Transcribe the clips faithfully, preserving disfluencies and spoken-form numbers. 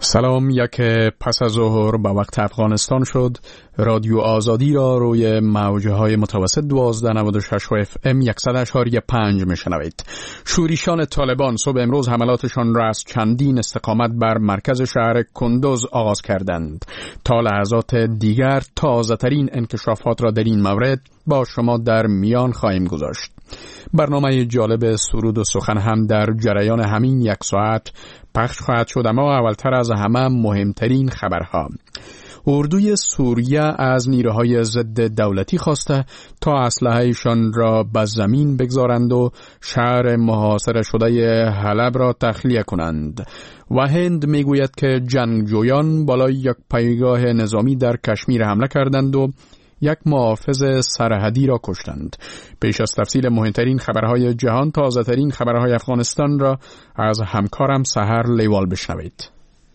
سلام. یک پس از ظهر به وقت افغانستان شد. رادیو آزادی را روی موجه های متوسط دوازده نود و شش و اف ام صد و اشاری پنج میشنوید. شورشیان طالبان صبح امروز حملاتشان را از چندین استقامت بر مرکز شهر کندوز آغاز کردند. تا لحظات دیگر تازه ترین انکشافات را در این مورد با شما در میان خواهیم گذاشت. برنامه جالب سرود و سخن هم در جریان همین یک ساعت پخش خواهد شد، اما اولتر از همه مهمترین خبرها. اردوی سوریه از نیروهای ضد دولتی خواسته تا اسلحه‌شان را به زمین بگذارند و شهر محاصره شده حلب را تخلیه کنند. و هند میگوید که جنگجویان بالای یک پایگاه نظامی در کشمیر حمله کردند و یک محافظ سرحدی را کشتند. پیش از تفصیل مهمترین خبرهای جهان، تازه ترین خبرهای افغانستان را از همکارم سحر لیوال بشنوید.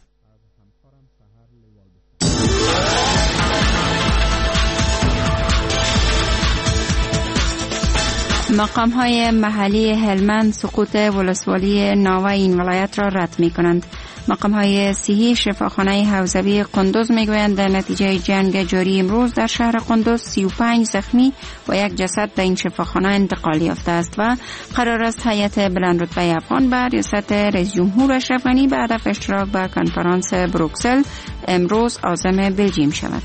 مقام‌های محلی هلمند سقوط ولسوالی ناوه این ولایت را رد می‌کنند. مقام‌های صحی شفاخانه حوزوی قندوز میگویند در نتیجه جنگ جاری امروز در شهر قندوز سی و پنج زخمی و یک جسد به این شفاخانه انتقال یافته است و قرار است هیئت بلندرتبه افغان بر ریاست رئیس جمهور اشرف غنی به هدف اشتراک به کنفرانس بروکسل امروز عازم بلژیم شود.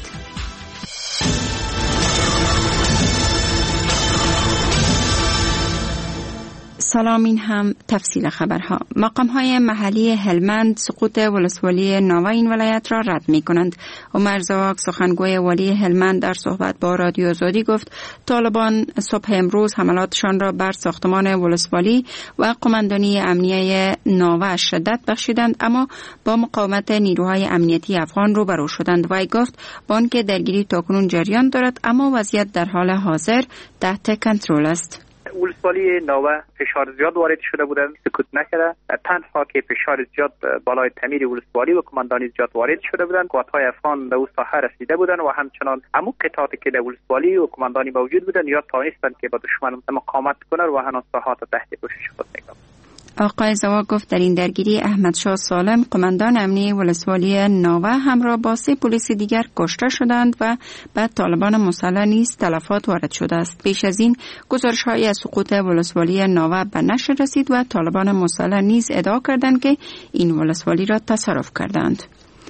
سلام، این هم تفصیل خبرها. مقام‌های محلی هلمند سقوط ولسوالی ناوه این ولایت را رد می‌کنند. عمر زواک سخنگوی والی هلمند در صحبت با رادیو آزادی گفت طالبان صبح امروز حملاتشان را بر ساختمان ولسوالی و قماندانی امنیه ناوه شدت بخشیدند، اما با مقاومت نیروهای امنیتی افغان روبرو شدند. وی گفت با آنکه درگیری تاکنون جریان دارد اما وضعیت در حال حاضر تحت کنترل است. ولسوالی ناوه فشار زیاد وارد شده بودند، سکوت نکرده. تنها که فشار زیاد بالای تعمیر ولسوالی و کماندانی زیاد وارد شده بودند، قوات‌های افغان به او ساحه رسیده بودند و همچنان عمق قطعاتی که در ولسوالی و کماندانی موجود بودند یا توانستند که با دشمن مقاومت کنند و هنوز ساحات تحت پوشش خود می‌گذارند. آقای زوا گفت در این درگیری احمد شاه سالم قماندان امنیه ولسوالی ناوه همراه با سه پلیس دیگر کشته شدند و بعد طالبان مسلح نیز تلفات وارد شده است. پیش از این گزارش‌هایی از سقوط ولسوالی ناوه به نشر رسید و طالبان مسلح نیز ادعا کردند که این ولسوالی را تصرف کردند.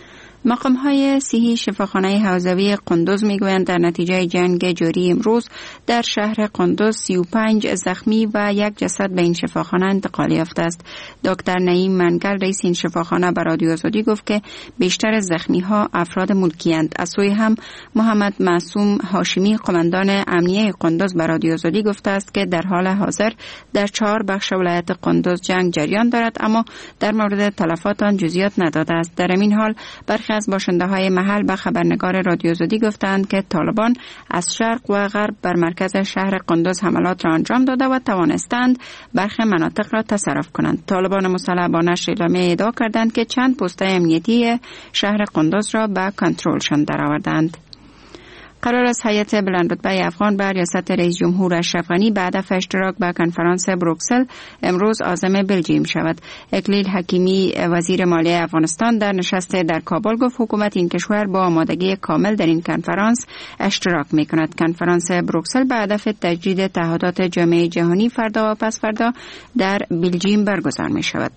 مقام‌های صحی شفاخانه حوزوی قندوز میگویند در نتیجه جنگ جاری امروز در شهر قندوز سی و پنج زخمی و یک جسد به این شفاخانه انتقال یافته است. دکتر نعیم منگل رئیس این شفاخانه به رادیو آزادی گفت که بیشتر زخمی‌ها افراد ملکی‌اند. از سوی هم محمد معصوم هاشمی قماندان امنیه قندوز به رادیو آزادی گفته است که در حال حاضر در چهار بخش ولایت قندوز جنگ جریان دارد، اما در مورد تلفات آن جزئیات نداده است. در این حال برخی از باشنده‌های محل به خبرنگار رادیو آزادی گفتند که طالبان از شرق و غرب بر مرکز شهر قندوز حملات را انجام داده و توانستند برخی مناطق را تصرف کنند. طالبان مسلح با نشر اعلامیه ادعا کردند که چند پست امنیتی شهر قندوز را به کنترلشان درآوردند. قرار است هیئت بلندرتبه افغان بر ریاست رئیس جمهور اشرف غنی به هدف اشتراک به کنفرانس بروکسل امروز عازم بلژیم شود. اکلیل حکیمی وزیر مالیه افغانستان در نشست در کابل گفت حکومت این کشور با آمادگی کامل در این کنفرانس اشتراک می‌کند. کنفرانس بروکسل به هدف تجدید تعهدات جامعه جهانی فردا و پس فردا در بلژیم برگزار می‌شود.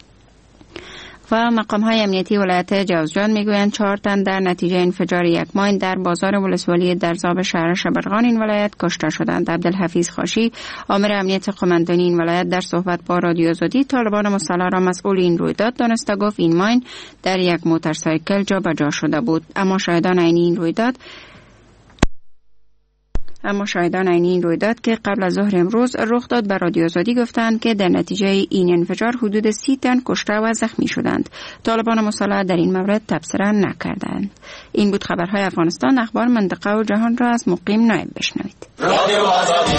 و مقام‌های امنیتی ولایت جوزجان میگویند چهار تن در نتیجه انفجار یک ماین در بازار ولسوالی درزاب شهر شبرغان این ولایت کشته شدند. عبدالحفیظ خاشی آمر امنیت قماندانی این ولایت در صحبت با رادیو آزادی طالبان مسلح را مسئول این رویداد دانسته گفت این ماین در یک موتورسایکل جابجا شده بود، اما شاهدان عینی این رویداد اما شاهدان عینی این رویداد که قبل از ظهر امروز رخ داد به رادیو آزادی گفتند که در نتیجه این انفجار حدود سی تن کشته و زخمی شدند. طالبان مسلح در این مورد تبصره نکردند. این بود خبرهای افغانستان. اخبار منطقه و جهان را از مقیم نایب بشنوید. رادیو آزادی.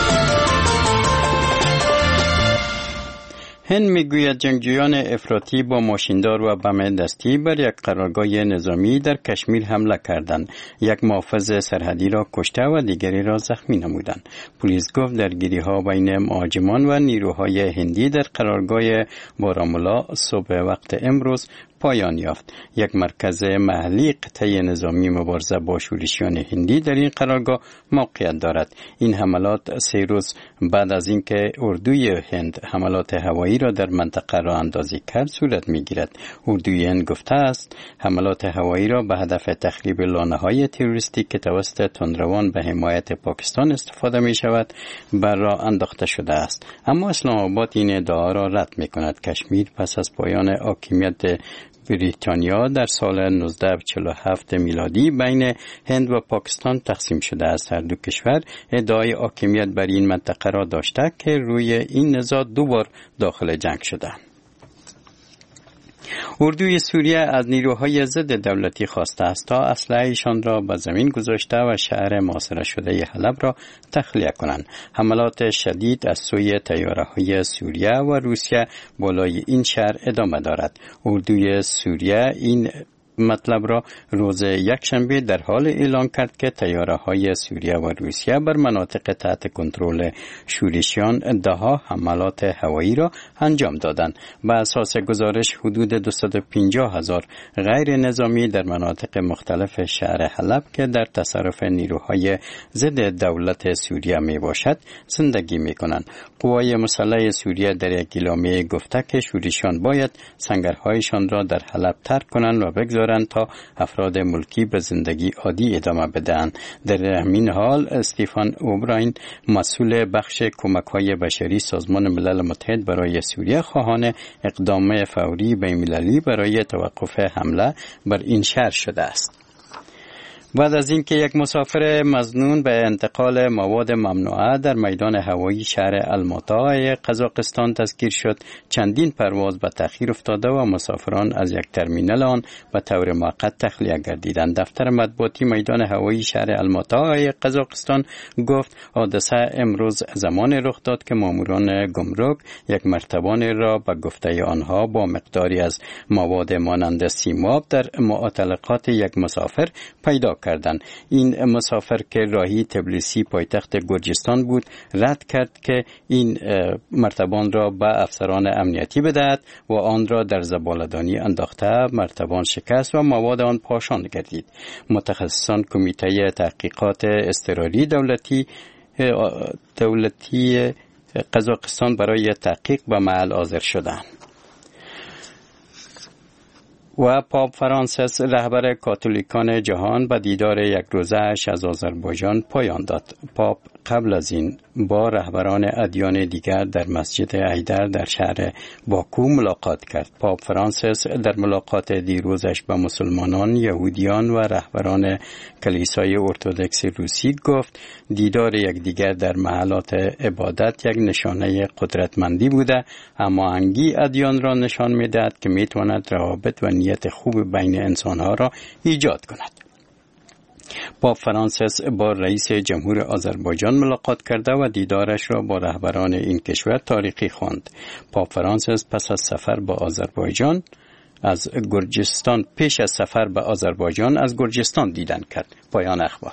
هند میگوید جنگجویان افراطی با ماشیندار و بم دستی بر یک قرارگاه نظامی در کشمیر حمله کردند. یک محافظ سرحدی را کشته و دیگری را زخمی نمودند. پلیس گفت درگیری‌ها بین مهاجمان و نیروهای هندی در قرارگاه بارامولا صبح وقت امروز پایان یافت. یک مرکز محلی قطعه نظامی مبارزه با شورشیان هندی در این قرارگاه موقعیت دارد. این حملات سه روز بعد از اینکه اردوی هند حملات هوایی را در منطقه را اندازی کرد صورت می‌گیرد. اردوی هند گفته است حملات هوایی را به هدف تخریب لانه‌های تروریستی که توسط تندروان به حمایت پاکستان استفاده می‌شود بر راه انداخته شده است. اما اسلام آباد این ادعا را رد می‌کند. کشمیر پس از پایان حاکمیت بریتانیا در سال نوزده چهل و هفت میلادی بین هند و پاکستان تقسیم شده است. هر دو کشور ادعای حاکمیت بر این منطقه را داشته که روی این نزاع دو بار داخل جنگ شدند. اردوی سوریه از نیروهای ضد دولتی خواسته است تا اسلحه‌شان را به زمین گذاشته و شهر محاصره شده حلب را تخلیه کنند. حملات شدید از سوی طیاره‌های سوریه و روسیه بالای این شهر ادامه دارد. اردوی سوریه این مطلب را روز یکشنبه در حال اعلان کرد که طیاره‌های سوریه و روسیه بر مناطق تحت کنترل شورشیان ده‌ها حملات هوایی را انجام دادند. بر اساس گزارش حدود دویست و پنجاه هزار غیر نظامی در مناطق مختلف شهر حلب که در تصرف نیروهای ضد دولت سوریه می باشد زندگی می کنند. قوای مسلح سوریه در یک اعلامیه گفته که شورشیان باید سنگرهایشان را در حلب ترک کنند و بگذارند تا افراد ملکی به زندگی عادی ادامه بدهند. در همین حال استیفان اوبراین مسئول بخش کمک‌های بشری سازمان ملل متحد برای سوریه خواهان اقدام فوری بین‌المللی برای توقف حمله بر این شهر شده است. بعد از اینکه یک مسافر مظنون به انتقال مواد ممنوعه در میدان هوایی شهر الماتا قزاقستان دستگیر شد، چندین پرواز به تأخیر افتاده و مسافران از یک ترمینال آن به طور موقت تخلیه گردیدند. دفتر مطبوعاتی میدان هوایی شهر الماتا قزاقستان گفت حادثه امروز زمان رخ داد که ماموران گمرک یک مرتبان را به گفته آنها با مقداری از مواد مانند سیماب در معتلقات یک مسافر پیدا کردند. این مسافر که راهی تبلیسی پایتخت گرجستان بود رد کرد که این مرتبان را به افسران امنیتی بدهد و آن را در زباله‌دانی انداخته. مرتبان شکست و مواد آن پاشان گردید. متخصصان کمیته تحقیقات اضطراری دولتی دولتی قزاقستان برای تحقیق به محل حاضر شدند. و پاپ فرانسیس رهبر کاتولیکان جهان به دیدار یک روزه‌اش از آذربایجان پایان داد. پاپ قبل از این با رهبران ادیان دیگر در مسجد ایدر در شهر باکو ملاقات کرد. پاپ فرانسیس در ملاقات دیروزش با مسلمانان، یهودیان و رهبران کلیسای ارتدوکس روسی گفت دیدار یکدیگر در محلات عبادت یک نشانه قدرتمندی بوده، اما هماهنگی ادیان را نشان می‌دهد که می‌تواند روابط و نیت خوب بین انسان‌ها را ایجاد کند. پاپ فرانسیس با رئیس جمهور آذربایجان ملاقات کرده و دیدارش را با رهبران این کشور تاریخی خواند. پاپ فرانسیس پس از سفر به آذربایجان از گرجستان پیش از سفر به آذربایجان از گرجستان دیدن کرد. پایان اخبار.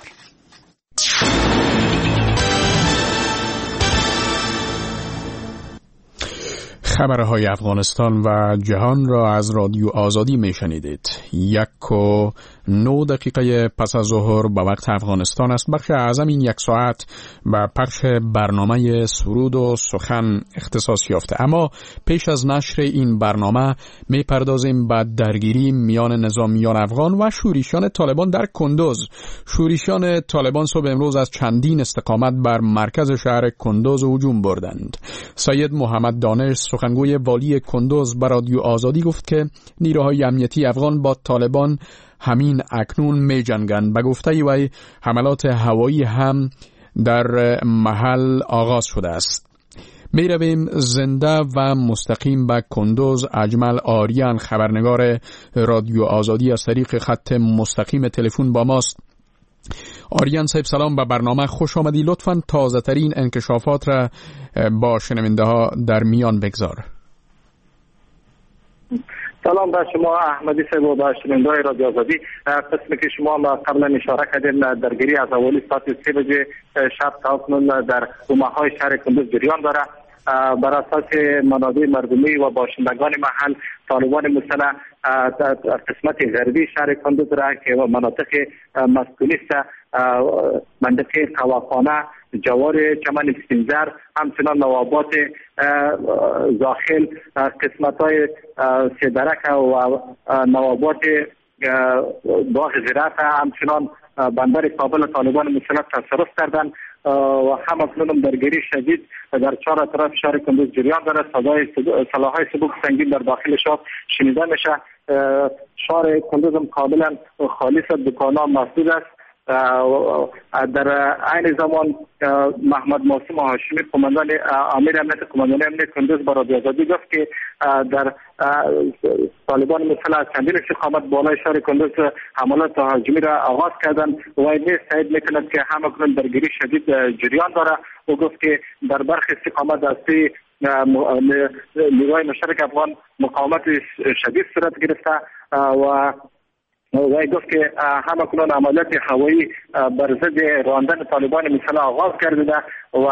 خبرهای افغانستان و جهان را از رادیو آزادی می شنیدید. یک و نو دقیقه پس از ظهر به وقت افغانستان است. بخش اعظم این یک ساعت به پخش برنامه سرود و سخن اختصاص یافته. اما پیش از نشر این برنامه می پردازیم به درگیری میان نظامیان افغان و شورشیان طالبان در کندوز. شورشیان طالبان صبح امروز از چندین استقامت بر مرکز شهر کندوز هجوم بردند. سید محمد دانش سخنگوی والی کندوز به رادیو آزادی گفت که نیروهای امنیتی افغان با طالبان همین اکنون می جنگند. به گفته وی حملات هوایی هم در محل آغاز شده است. می رویم زنده و مستقیم به کندوز. اجمل آریان خبرنگار رادیو آزادی از طریق خط مستقیم تلفن با ماست. آریان صاحب سلام، به برنامه خوش آمدی. لطفاً تازه ترین انکشافات را با شنونده ها در میان بگذار. سلام به شما احمدی صاحب و به شنونده های رادیو آزادی. قسمی که شما قبلا اشاره کردین درگیری از اولی ساعت سه بجه شب تا اکنون در کومه‌های شهر کندوز جریان داره. بر اساس منابع مردمی و باشندگان محل، طالبان مسلح قسمت غربی شهر کندوز را که مناطق مسکونی است، منطقه قواخانه، جوار چمن سپینزر، همچنان نوابات زاخل، قسمت های سیدرک و نوابات باغ زراعت، همچنان بندر کابل طالبان مسلح تصرف کردند و همکنون درگیری شدید در چهار اطراف شهر کندوز جریان دارد. صدای سلاح‌های سبک سنگین در داخل شهر شنیده میشه. شهر کندوز هم کاملا خالی است، دکان‌ها مسدود است. در عین زمان محمد معصوم هاشمی قماندان امیر امنیت قماندان امنیت کندوز با رادیو آزادی گفت که در طالبان مسلح از چندین استقامت بالای شهر کندوز حملات تهاجمی را آغاز کردند و این تایید میکند که همکنون درگیری شدید جریان دارد. او گفت که در برخی استقامت از نیروهای مشترک افغان مقاومت شدید صورت گرفته و وی گفت که همکنون عملیات هوایی بر ضد راندن طالبان مسلح آغاز کرده و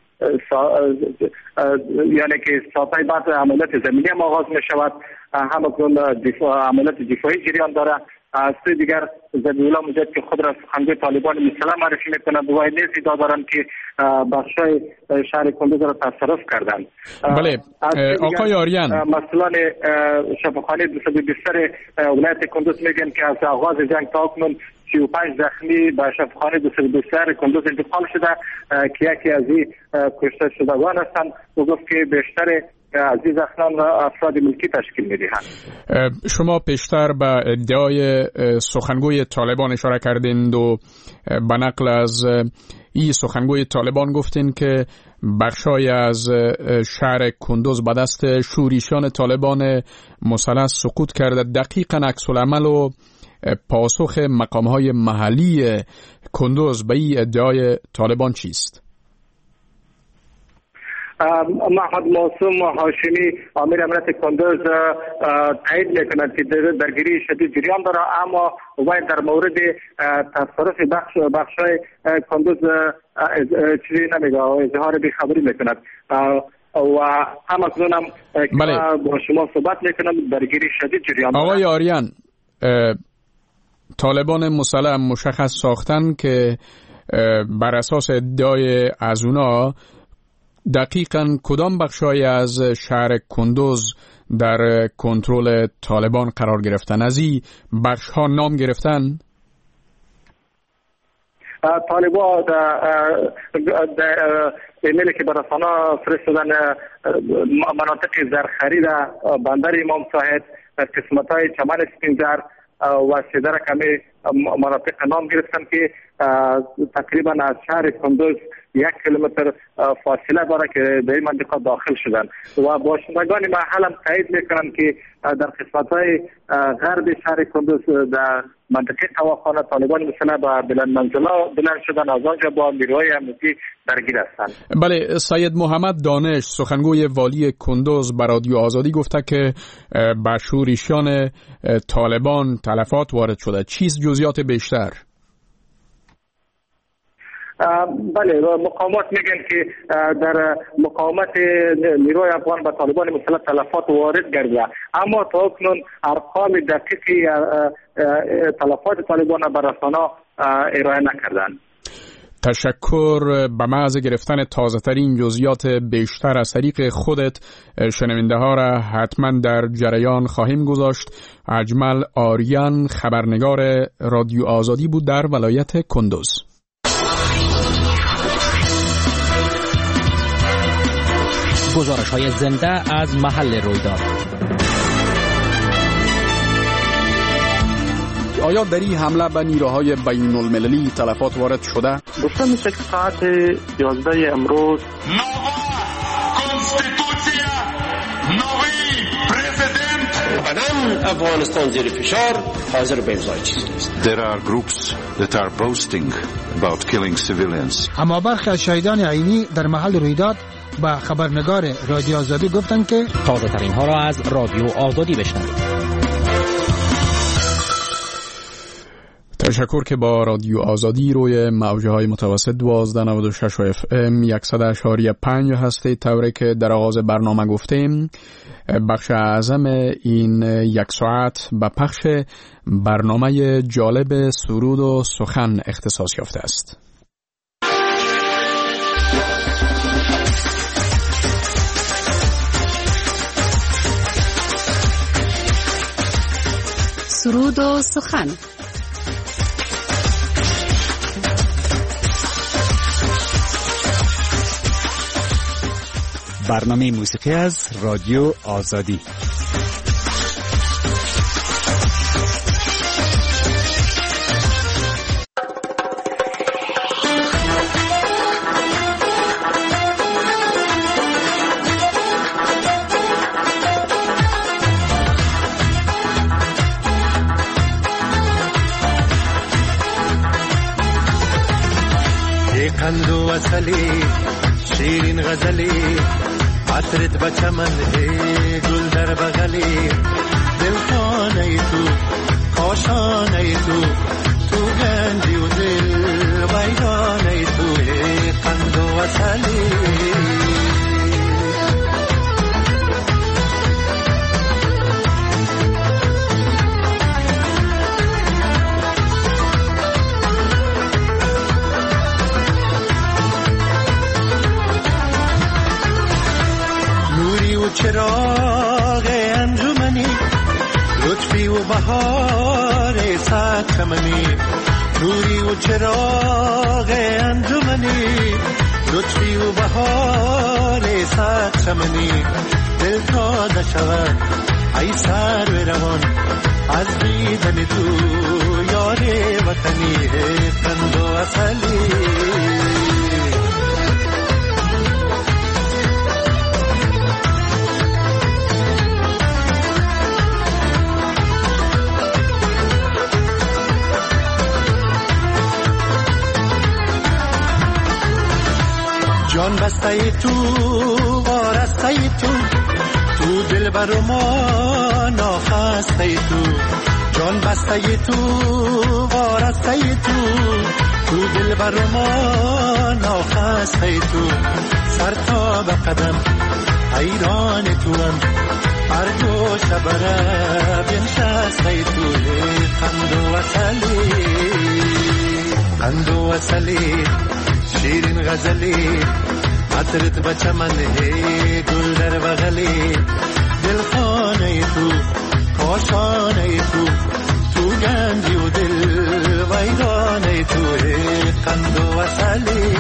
یعنی که ساعتهای بعد عملیات زمینی هم آغاز می شود. همکنون عملیات دفاعی جریان داره. از سوی دیگر زبیح‌الله مجاهد که خود را سخنگوی طالبان مسلح معرفی میکنند و نیز ادعا دارند که بخشای شهر کندوز را تصرف کردند. بله آقای آریان، مسئولان شفاخانه دویست و بیست ولایت کندوز میگن که از آغاز جنگ تا اکنون سی و پنج زخمی به شفاخانه دویست و بیست کندوز انتقال شده که یکی از این کشته شدگان هستند. و گفت که بیشتر از این زخمان افراد ملکی تشکیل میدهند. شما پیشتر به ادعای سخنگوی طالبان اشاره کردند و به نقل از این سخنگوی طالبان گفتین که بخشای از شهر کندوز به دست شورشیان طالبان مسلح سقوط کرده. دقیقاً عکس العمل و پاسخ مقام‌های محلی کندوز به این ادعای طالبان چیست؟ محمد معصوم هاشمی امیر امنیت کندوز تایید میکند که درگیری شدید جریان داره، اما وی در مورد تصرف بخش بخشای کندوز چیزی نمیگه، اظهار بیخبری میکند و همکنون هم بله. با شما صحبت میکنم درگیری شدید جریان داره. آقای آریان، طالبان مسلح مشخص ساختن که بر اساس ادعای از اونا دقیقاً کدام بخشای از شهر کندوز در کنترل طالبان قرار گرفتن؟ از این بخش ها نام گرفتن؟ طالبان در ایمیلی که به رسانه فرستادن مناطق زرخری در بندر امام صاحب، قسمت های چمن سپینزر و سیدرک همه مناطق نام گرفتن که تقریبا از شهر کندوز یک کیلومتر فاصله داره که در این منطقه داخل شدن و باشندگان محل هم تایید میکنن که در قسمت‌های غرب شهر کندوز در منطقه قواخانه طالبان مسلح به بلند منزلا بلند شدن، از آنجا با نیروهای امنیتی درگیر هستند. بله، سید محمد دانش سخنگوی والی کندوز به رادیو آزادی گفته که به شورشیان طالبان تلفات وارد شده. چیز جزئیات بیشتر؟ بله، مقامات میگن که در مقاومت نیروی افغان به طالبان مسلح تلفات وارد گردیده، اما تا اکنون ارقام دقیقی تلفات طالبان به رسانه ارائه نکردند. تشکر. به محض گرفتن تازه ترین جزئیات بیشتر از طریق خودت شنونده ها را حتما در جریان خواهیم گذاشت. اجمل آریان خبرنگار رادیو آزادی بود در ولایت کندوز. گزارش‌های زنده از محل رویداد. آیا در این حمله به نیروهای بین المللی تلفات وارد شده؟ گفته میشه که ساعت یازده امروز قدم افغانستان زیر فشار حاضر به امضای چیزی است. There are groups that are boasting about killing civilians. اما برخی از شهیدان عینی در محل رویداد با خبرنگار رادیو آزادی گفتند که تازه ترین ها را از رادیو آزادی بشنوید. تشکر که با رادیو آزادی روی موجه های متوسط دوازده نود و شش و اف ام صد اشاری پنج هستید. طوری که در آغاز برنامه گفتیم بخش اعظم این یک ساعت به پخش برنامه جالب سرود و سخن اختصاص یافته است. سرود و سخن. برنامه موسیقی از رادیو آزادی. قند و اصلی شیرین غزلی عطرت بچمن گل در بغلی دل خانه تو کاشانه تو تو گنجی و دل ویرانه تو قند و اصلی چراغ انجمنی لطفی و بهار صد چمنی نوری و چراغ انجمنی لطفی و بهار صد چمنی دل تازه شود ای سر و روان از دیدن تو یار وطنی قند و اصلی جان بسته تو وارسته تو تو دل بر ما ناخسته تو جان بسته تو وارسته تو تو دل بر ما ناخسته تو سر تا به قدم حیران تو هم هر گوشه بره بنشسته تو قند و اصلی قند و اصلی شیرین غزلی عطرت بچمن گل در بغلی دل خانه تو کاشانه تو تو گنجی و دل ویرانه تو قند و اصلی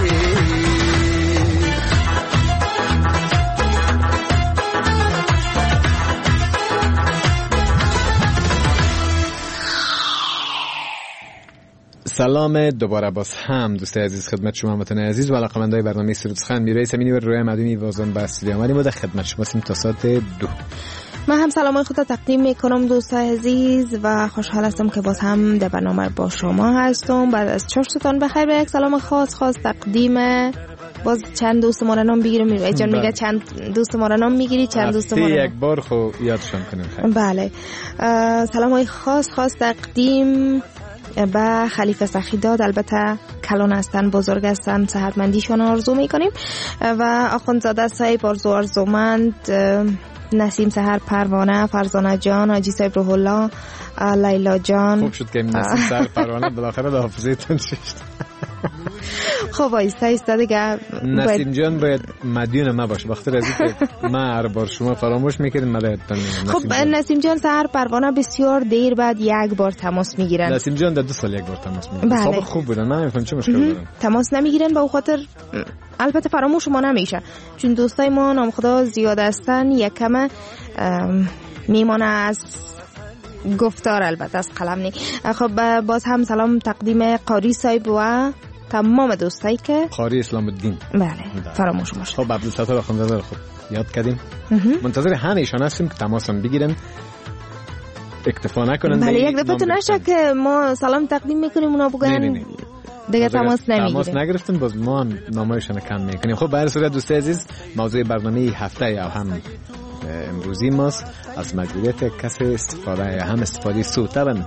سلام دوباره باز هم دوست عزیز خدمت شما وطن عزیز و علاقه‌مندای برنامه سرود سخن میرای سمینی و روی مدنی وازان به استودیو آمدیم و در خدمت شما هستیم تا ساعت دو. من هم سلام خود تقدیم میکنم دوست عزیز و خوشحال هستم که باز هم در برنامه با شما هستم. بعد از چهار ستان بخیر و یک سلام خاص خاص تقدیم باز چند دوست ما را نام بگیریم. میرای جان میگه چند دوست ما را نام میگیری چند دوست ما را یک بار خو یادشون کنیم. بله سلام های خاص خاص تقدیم با خلیفه سخیداد، البته کلان هستن، بزرگ هستن، صحتمندیشون آرزو میکنیم و آخوندزاده صاحب آرزو آرزومند، نسیم سحر پروانه، فرزانه جان، حاجی صاحب روح الله، لیلا جان. خوب شد که نسیم سحر پروانه بالاخره به حافظه‌تون شد. خب ایستا ایستا دیگه نسیم جان باید مدیون ما باشه بخاطر از اینکه ما هر بار شما فراموش میکنید مدیونتون. خب نسیم جان سحر پروانه بسیار دیر بعد یک بار تماس میگیرن. نسیم جان در دو سال یک بار تماس میگیرن. خب خوب بودن، من نمیفهمم چه مشکلی دارن. تماس نمیگیرن به خاطر البته فراموش ما نمیشه چون دوستای ما نام خدا زیاد هستن، یکم میمونه از گفتار، البته از قلم نی. خب باز هم سلام تقدیم قاری صاحب و تمام دوستایی که قاری اسلام الدین. بله فراموش باشه. خب عبدالستار آخوندزاده رو خب یاد کردیم، منتظر همه ایشان هستیم که تماسم بگیرن، اکتفا نکنن. بله یک دفعه تو نشه که ما سلام تقدیم میکنیم اونا بگن دیگه تماس نمیگیره. تماس نگرفتن باز ما هم نامایشان کم میکنیم. خب به هر صورت دوست عزیز موضوع برنامه هفته یا هم امروزی ماست از مجبوریت کسی استفاده یا هم استفاده سوترن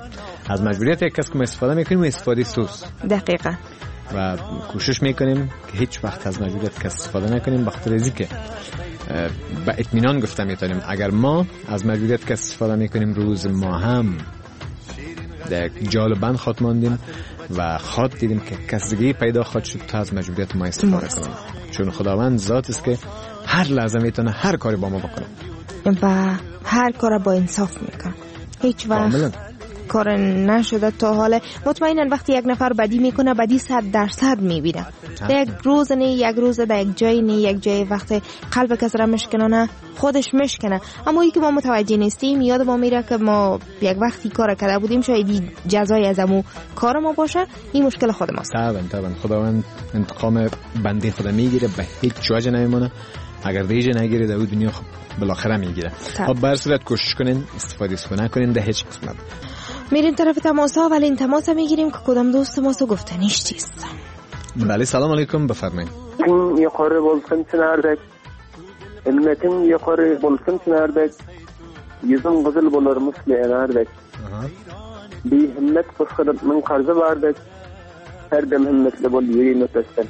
از مجبوریت یک کس که ما استفاده میکنیم استفاده سوس. دقیقاً. و کوشش میکنیم که هیچ وقت از مجبوریت کس استفاده نکنیم، بخاطر از اینکه با اطمینان گفته میتونیم اگر ما از مجبوریت کس استفاده میکنیم روز ما هم در جال و بند خود ماندیم و خود دیدیم که کسگی پیدا خود شد تا از مجبوریت ما استفاده کنیم، چون خداوند ذات است که هر لحظه میتونه هر کاری با ما بکنه و هر کار با انصاف میکنه. هیچ وقت کار نشده تا حالا. مطمئنا وقتی یک نفر بدی میکنه بدی صد درصد میبینه. در یک روز نه یک روز در یک جای نه یک جای وقت قلب کس را مشکنه نه خودش مشکنه. اما ای که ما متوجه نیستیم یاد ما میره که ما یک وقتی کار کرده بودیم شاید جزای از امو کار ما باشه. این مشکل خود ماست. طبعا طبعا خداوند انتقام بنده خود میگیره، به هیچ وجه نمیمونه. اگر دیگه نگیره در دنیا خب بالاخره میگیره. خب بر صورت کوشش کنین استفاده کنین در هیچ قسمت. میریم طرف تماس ها، ولی این تماس میگیریم که کدام دوست ما سو گفتنیش چیست. بله سلام علیکم، بفرمایید. yuqori bo'lsin chinardek ummating yuqori bo'lsin chinardek yuzing qizil bo'lar misli enardek behimmat qo'shqilib ming qarzi bordek har dam himmatli bo'l yuri mutassil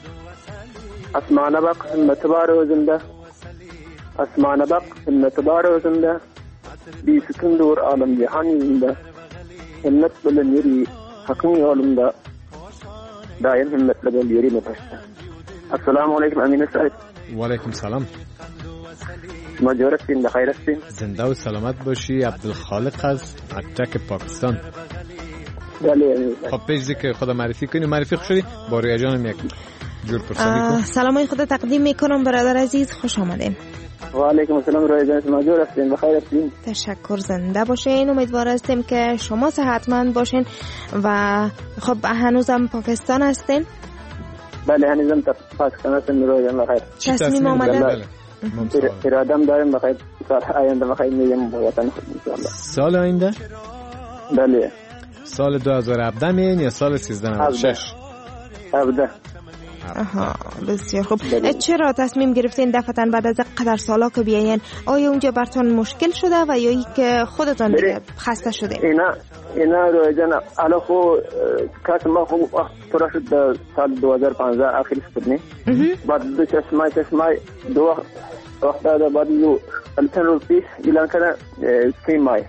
asmona baq himmati bor o'zimda asmona baq himmati bor o'zimda besikin dur olam jahon yuzimda himmat bilan yuri haqing yo'limda daim himmatli bo'l yuri mutassil. السلام علیکم امین سعید. و علیکم سلام. شما جور هستین؟ بخیر هستین؟ زنده و سلامت باشی. عبدالخالق از اتک پاکستان. بله. خب پیشی که خدا معرفی کنی معرفی خوش شدی با رویا جانم یک جور پرسانی کن. سلامای خدا تقدیم میکنم برادر عزیز، خوش آمدین. و علیکم السلام رویا جان، شما جور هستین؟ بخیر هستین؟ تشکر، زنده باشین. امیدوار هستیم که شما صحتمند باشین و خب هنوزم پاکستان هستین؟ بله هنوزم پاکستان هستم. رویا جان بخیر. تصمیم آمده؟ ارادم دارم بخیر سال آینده بخیر میگم به وطن خود انشاءالله. سال آینده؟ بله. سال دو هزار و هفده میین یا سال سیزده نود و شش؟ هفده. آها بسیار خوب. چرا تصمیم گرفتین دفعتاً بعد از قدر سالا که بیاین؟ آیا اونجا براتون مشکل شده و یا ای که خودتون دیگه خسته شده؟ اینا اینا روی جان الان خو کاش ما خو پورا شد سال دو هزار و پانزده آخرش کنی. بعد دو چشمای چشمای دو وقت داده بعد دو الفين روپیس اعلان کرد سی مای.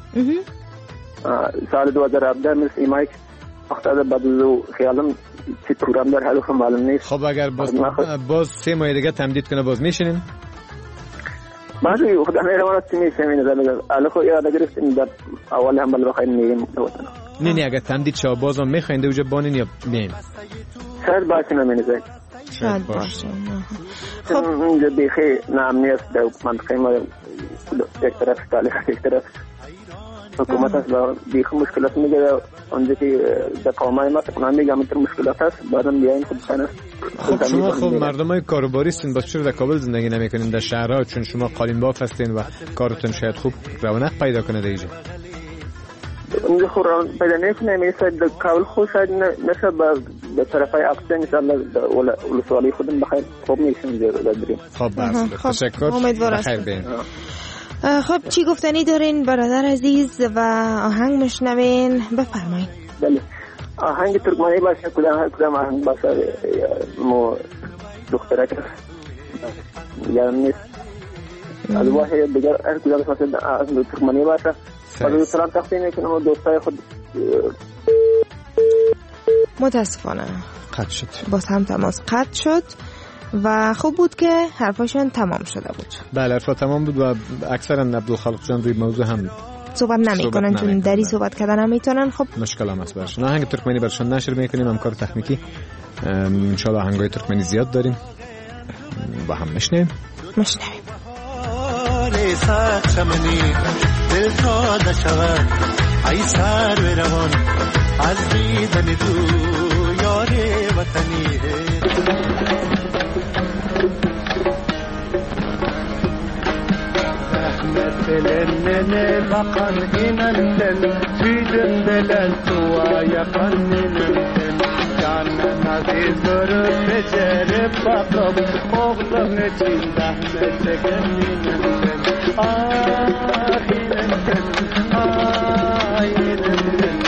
سال دو هزار و هفده من سی مای وقت داده بعد دو خیالم چی پروگرام داره حالا خب معلوم نیست. خب اگر باز باز سه ماه دیگه تمدید کنه باز میشینین؟ بعضی خدا مهربان است میشینین. الان خو یاد گرفتین در اول هم بل بخیر میگیم وطن. نه نه اگر تمدید شه بازم میخواین اونجا بانین یا میایم؟ شاید باشه نمی‌نزه. شاید باشه. خب اونجا بیخی نامنیت در منطقه ما یک طرف تالیخ یک طرف حکومت است و بیخی مشکلات میگه اونجا که در قومای ما تقنان میگه همینطور مشکلات هست بعدم بیاین خود کنه. خب شما خب مردم های کاروباری هستین باز چرا در کابل زندگی نمیکنین در شهرها؟ چون شما قالین باف هستین و کارتون شاید خوب رونق پیدا کنه در اینجا. اونجا خود رونق پیدا نکنه میشه در کابل خود شاید نشه به طرفای اقصی انشاءالله ولسوالی خودم بخیر خوب میشیم در بریم. خب بس تشکر بخیر بین. خب چی گفتنی دارین برادر عزیز و آهنگ مشنوین؟ بفرمایید. بله آهنگ ترکمانی باشه کدام کدام آهنگ باشه مو دختره که یادم نیست از واحد دیگر هر کدام باشه آهنگ ترکمانی باشه. بعد سلام تقدیم میکنم دوستای خود. متاسفانه قطع شد. باز هم تماس قطع شد و خوب بود که حرفاشون تمام شده بود. بله حرفا تمام بود و اکثرا عبدالخالق جان روی موضوع هم صحبت نمیکنن چون دری صحبت کردن نمیتونن. خب مشکل هم هست برشون. آهنگ ترکمنی برشون نشر میکنیم همکار تکنیکی. ان شاء الله آهنگای ترکمنی زیاد داریم با هم میشنویم میشنویم. دل ساده شود ای سر و روان از دیدن تو یار وطنی رحمت لنن بقن اینندن سیدن دلن تو یقننن جان نزیز در بجر بقم اغلم چین رحمت گنینندن آه اینندن آه اینندن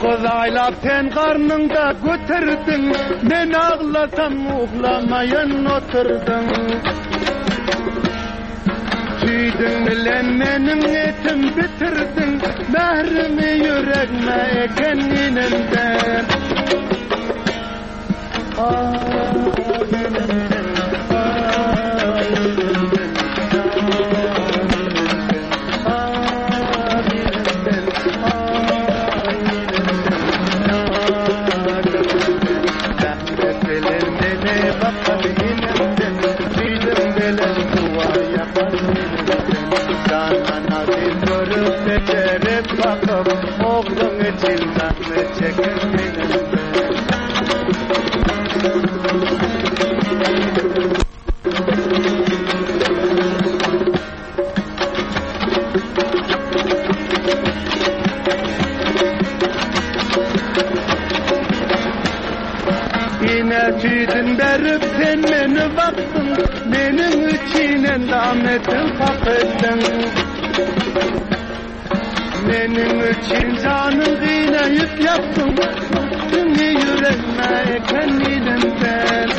Xudayla pen qarnında götürdün, men ağlasam uğlamayan oturdun. Tüydün bilen menim etim bitirdin, mehrimi yüreğime eken inimden. Oğlum için zahmet çekin benim. Yine tüydün berip sen beni baktın, benim için endametin fakettin. Benim için canım kıynayıp yaptım, tüm yüreğime kendimden.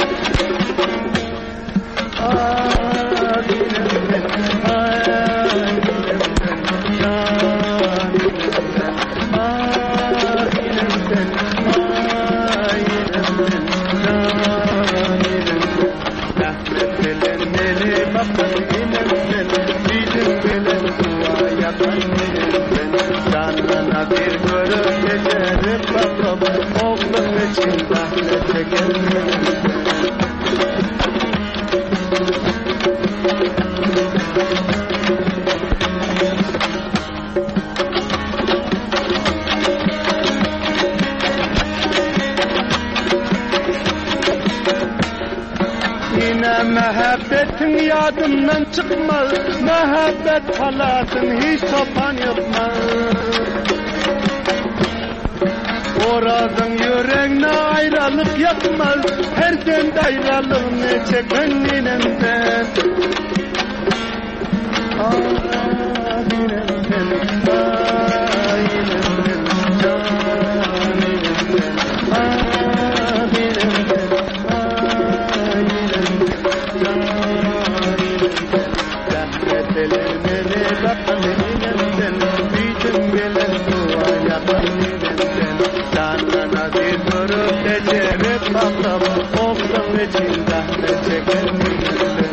Ah dilimden, ah dilimden, ah dilimden, ah dilimden, ah dilimden, ah dilimden. Rahmet bilen beni bakın ilimden, bizim bilen dua yapan ilimden. Canına bir görüp geçerim babam, oğlum için zahmet çekerim. Yine muhabbetin yadımdan çıkmaz, muhabbet halasın hiç sopan yapmaz. Orazın yüreğine ayrılık yapmaz, her sende ayrılığını çeken ninemden. Ah ninemden, ah ninemden, ah ninemden, ah ninemden, ah ninemden, ah ninemden. Rahmet elen beni bakın ninemden, bütün gelen dua yapan ninemden. Canına bir durup geçerip baktım, oğlum için zahmet çeken ninemden.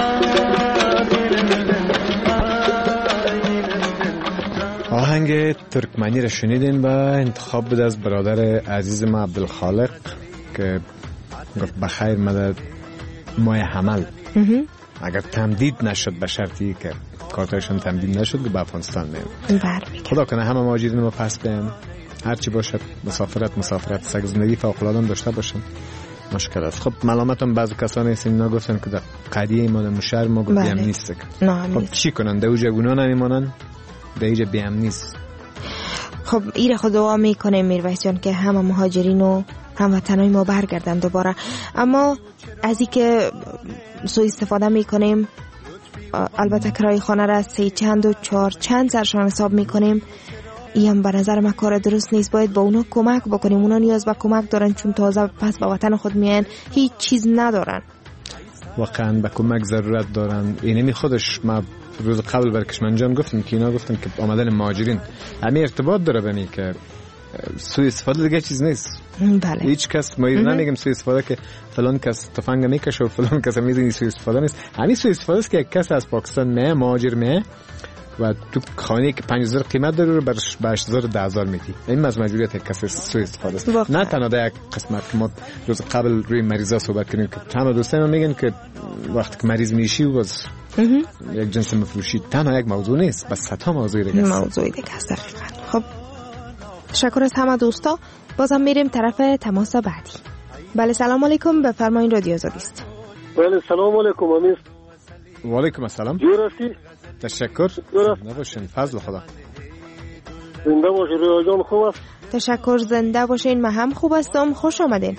آهنگ ترکمنی را شنیدین با انتخاب بود از برادر عزیز ما عبدالخالق که گفت بخیر مدد ماه حمل اگر تمدید نشد به شرطی که کارتایشون تمدید نشد که به افغانستان میم. خدا کنه همه مهاجرین ما پس بیم، هرچی باشد مسافرت مسافرت سگ زندگی فوق‌العاده داشته باشن مشکل است. خب ملامتم بعضی کسانی هستن اینا گفتن که در قضیه ما در شهر ما گفتیم نیست. خب چی کنن؟ دوجه گناه نمیمونن، دیگه بیم نیست. خب ایره خود دعا میکنیم میرویس جان که همه مهاجرین و هموطنای ما برگردن دوباره. اما از اینکه سوء استفاده میکنیم، البته کرایه خانه را سه چند و چهار چند سرشان حساب میکنیم، این هم به نظر من کار درست نیست. باید با اونا کمک بکنیم، اونا نیاز به کمک دارن چون تازه پس به وطن خود میان هیچ چیز ندارن، واقعا به کمک ضرورت دارن. اینمی خودش ما روز قبل برکشمن جان گفتم که اینا گفتن که آمدن مهاجرین همین ارتباط داره بنی که سوء استفاده دیگه چیز نیست. بله. هیچ کس ما نمیگم سوء استفاده که فلان کس تفنگ میکشه و فلان کس میدونی سوء استفاده نیست. همین سوء استفاده است که یک کس از پاکستان میه مهاجر میه و تو خانه که پنج هزار قیمت داره رو برش به هشت هزار ده هزار میدی. این از مجبوریت یک کس سوء استفاده است. نه تنها در یک قسمت که ما روز قبل روی مریضا صحبت کردیم که همه دوستان ما میگن که وقتی که مریض میشی و باز یک جنس مفروشی تنها یک موضوع نیست، بس صدها موضوع دیگه است. موضوع دیگه است دقیقاً. خب تشکر از همه دوستا. بازم میریم طرف تماس بعدی. بله سلام علیکم، بفرمایید رادیو آزادی است. بله سلام علیکم امیر. و علیکم السلام. جورسی. تشکر. نباشین فضل خدا. زنده باشین رویا جان خوب است. تشکر زنده باشین، من هم خوب هستم. خوش آمدین.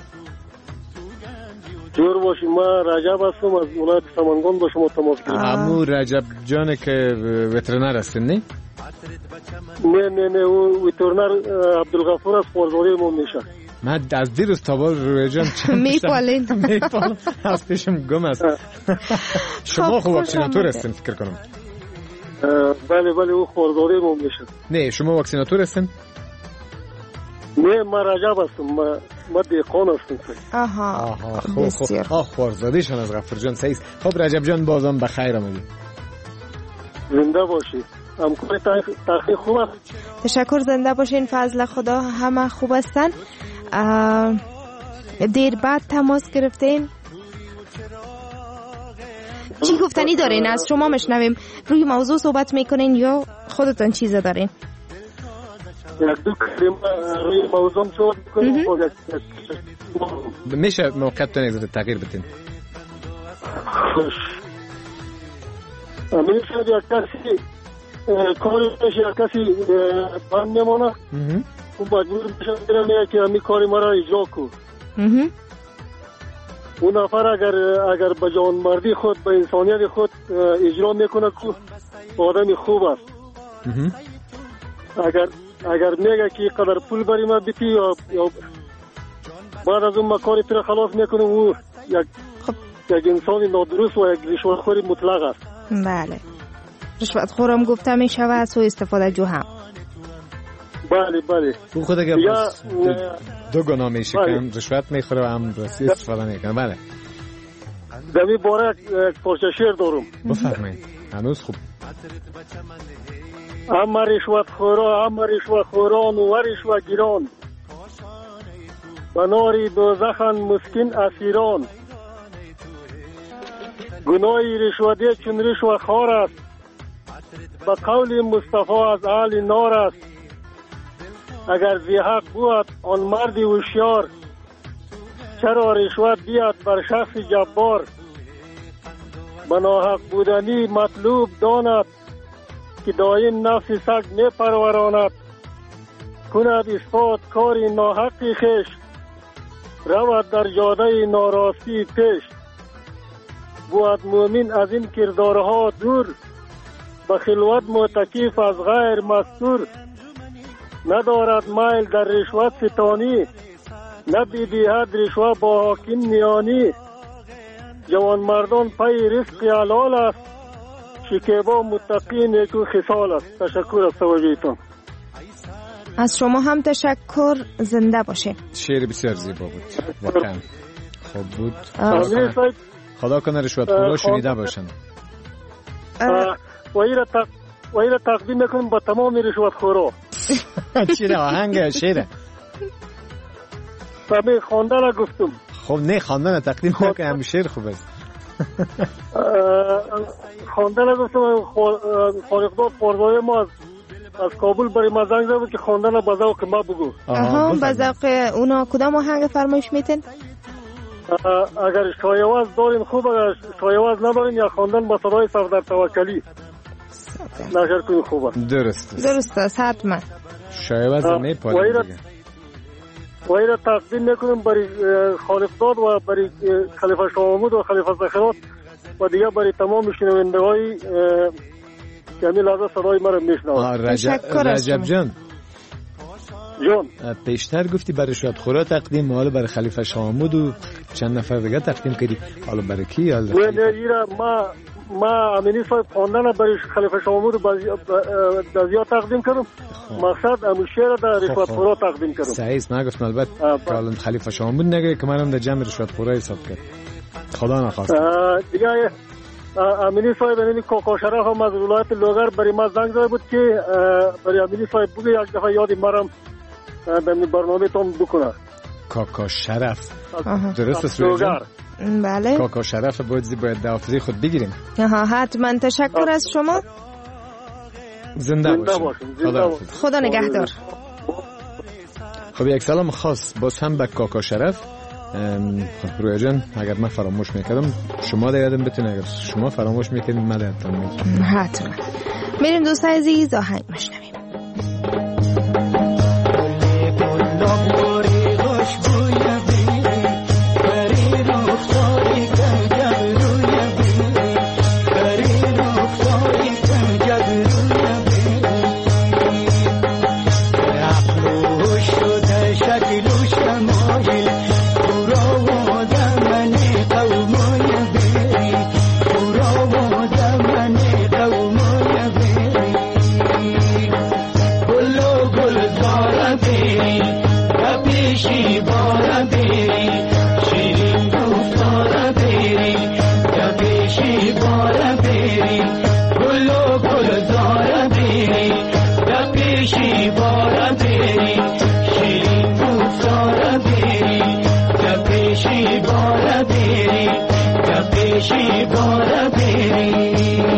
جور باشین. من رجب هستم از ولایت سمنگان با شما تماس گرفتم. عمو رجب جان که وترنر هستین نه؟ نه نه نه او ویترنر عبدالغفور از خوارزاده ما میشه. من از دیروز تا بار روی جان میپالین میپالم از پیشم گم است. شما خوب واکسیناتور هستین فکر کنم. بله بله او خوارزاده ما میشه. نه شما واکسیناتور هستین؟ نه من رجب هستم، من دیقان هستم. آها آها خوب خوب آه خوارزاده شان از غفور جان سعید. خب رجب جان بازم بخیر آمدید. زنده باشید. همکار تحقیق خوب است. تشکر، زنده باشین. فضل خدا همه خوب هستن. دیر بعد تماس گرفتین. چی گفتنی دارین؟ از شما مشنویم. روی موضوع صحبت میکنین یا خودتون چیز دارین؟ یک دو کلمه روی موضوع صحبت میکنین. میشه موقعتون از تغییر بتین؟ خوش میشه یک کسی کاری میشه یک کسی بند نمانه و مجبور میشه میگه که همین کاری مرا اجرا کن. اون نفر اگر اگر به جوانمردی خود به انسانیت خود اجرا میکنه که آدم خوب است. اگر اگر میگه که قدر پول بری ما بیتی یا یا بعد از اون مکاری تو خلاص میکنه او یک یک انسان نادرست و یک رشوتخوری مطلق است. بله، رشوت خورم گفته می شود سوء استفاده جو هم. بله بله. او خود اگر دو, دو گناه می شکن، رشوت می خوره و هم راستی استفاده می کنه. بله. دمی باره یک پارچه شعر دارم. بفرمایید. هنوز خوب. اما رشوت خورا، اما رشوت خوران و رشوت گیران، بناری دوزخن مسکین اسیران. گناهی رشوتی چون رشوت خوار است، به قول مصطفی از اهل نار است. اگر زی حق بود آن مرد هوشیار، چرا رشوت بیاد بر شخص جبار. به ناحق بودنی مطلوب داند، که دایم نفس سگ می پروراند. کند اثبات کاری ناحقی خیش، رود در جاده ناراستی پیش. بود مومن از این کردارها دور، به خلوت معتکف از غیر مستور. ندارد مایل در رشوت ستانی، نبیدهد رشوت با حاکم میانی. جوان مردان پی رزق حلال است، شکیبا متقی نیکو خصال است. تشکر از توجهتان. از شما هم تشکر. زنده باشه. شعر بسیار زیبا بود واقعا. خوب بود. خدا کنه رشوت خورا شنیده باشن. و ایره تقدیم میکنم با تمام رشوت خورا. چیره آهنگ شعره؟ همه خواندن گفتم. خب نه خواندن تقدیم نکن، همه شعر خوب است. خواندن گفتم. خارقداد خوارزاده ما از کابل برای ما زنگ زد بود که خواندن به ذوق ما بگو. آها به ذوق اونا کدام آهنگ فرمایش میتین؟ اگر شایواز دارین خوب، اگر شایواز ندارین یا خواندن با صدای صفدر توکلی نشر کنین خوبه. درست درست است حتما. شایواز میپالیم دیگه. و ایره تقدیم میکنیم برای خالقداد و برای خلیفه شاه محمود و خلیفه زخرات و دیگه برای تمام شنونده های که همین لحظه صدای مرا میشنوند. رجب, رجب جان جان پیشتر گفتی برای رشوت خورا تقدیم، حالا برای خلیفه شاه محمود و چند نفر دیگه تقدیم کردی، حالا برای کی؟ نه نه ایره ما ما امینی صاحب خواندن برای خلیفه شاه محمود در زیاد تقدیم کردم. مقصد امو شعر در رشوت خورا تقدیم کردم. صحیح ما گفتم البته که الان خلیفه شاه محمود نگه که منم در جمع رشوت خورا حساب کرد. خدا نخواست. دیگه امینی صاحب یعنی کوکو شرف هم از ولایت لوگر برای ما زنگ زده بود که برای امینی صاحب بگه یک دفعه یادی مرم در برنامه تون بکنه. کوکو شرف درست است لوگر؟ بله. کوکو شرف باید باید دعوافزی خود بگیریم. آها حتما. تشکر از شما. زنده باشید. خدا, خدا نگهدار. خب یک سلام خاص باز هم به کوکو شرف. رویا جان اگر من فراموش میکردم شما در یادم بتونه، اگر شما فراموش میکنید من در یادم میتونم. حتما. میریم دوستان عزیز آهنگ مشنویم. پیشی باره بری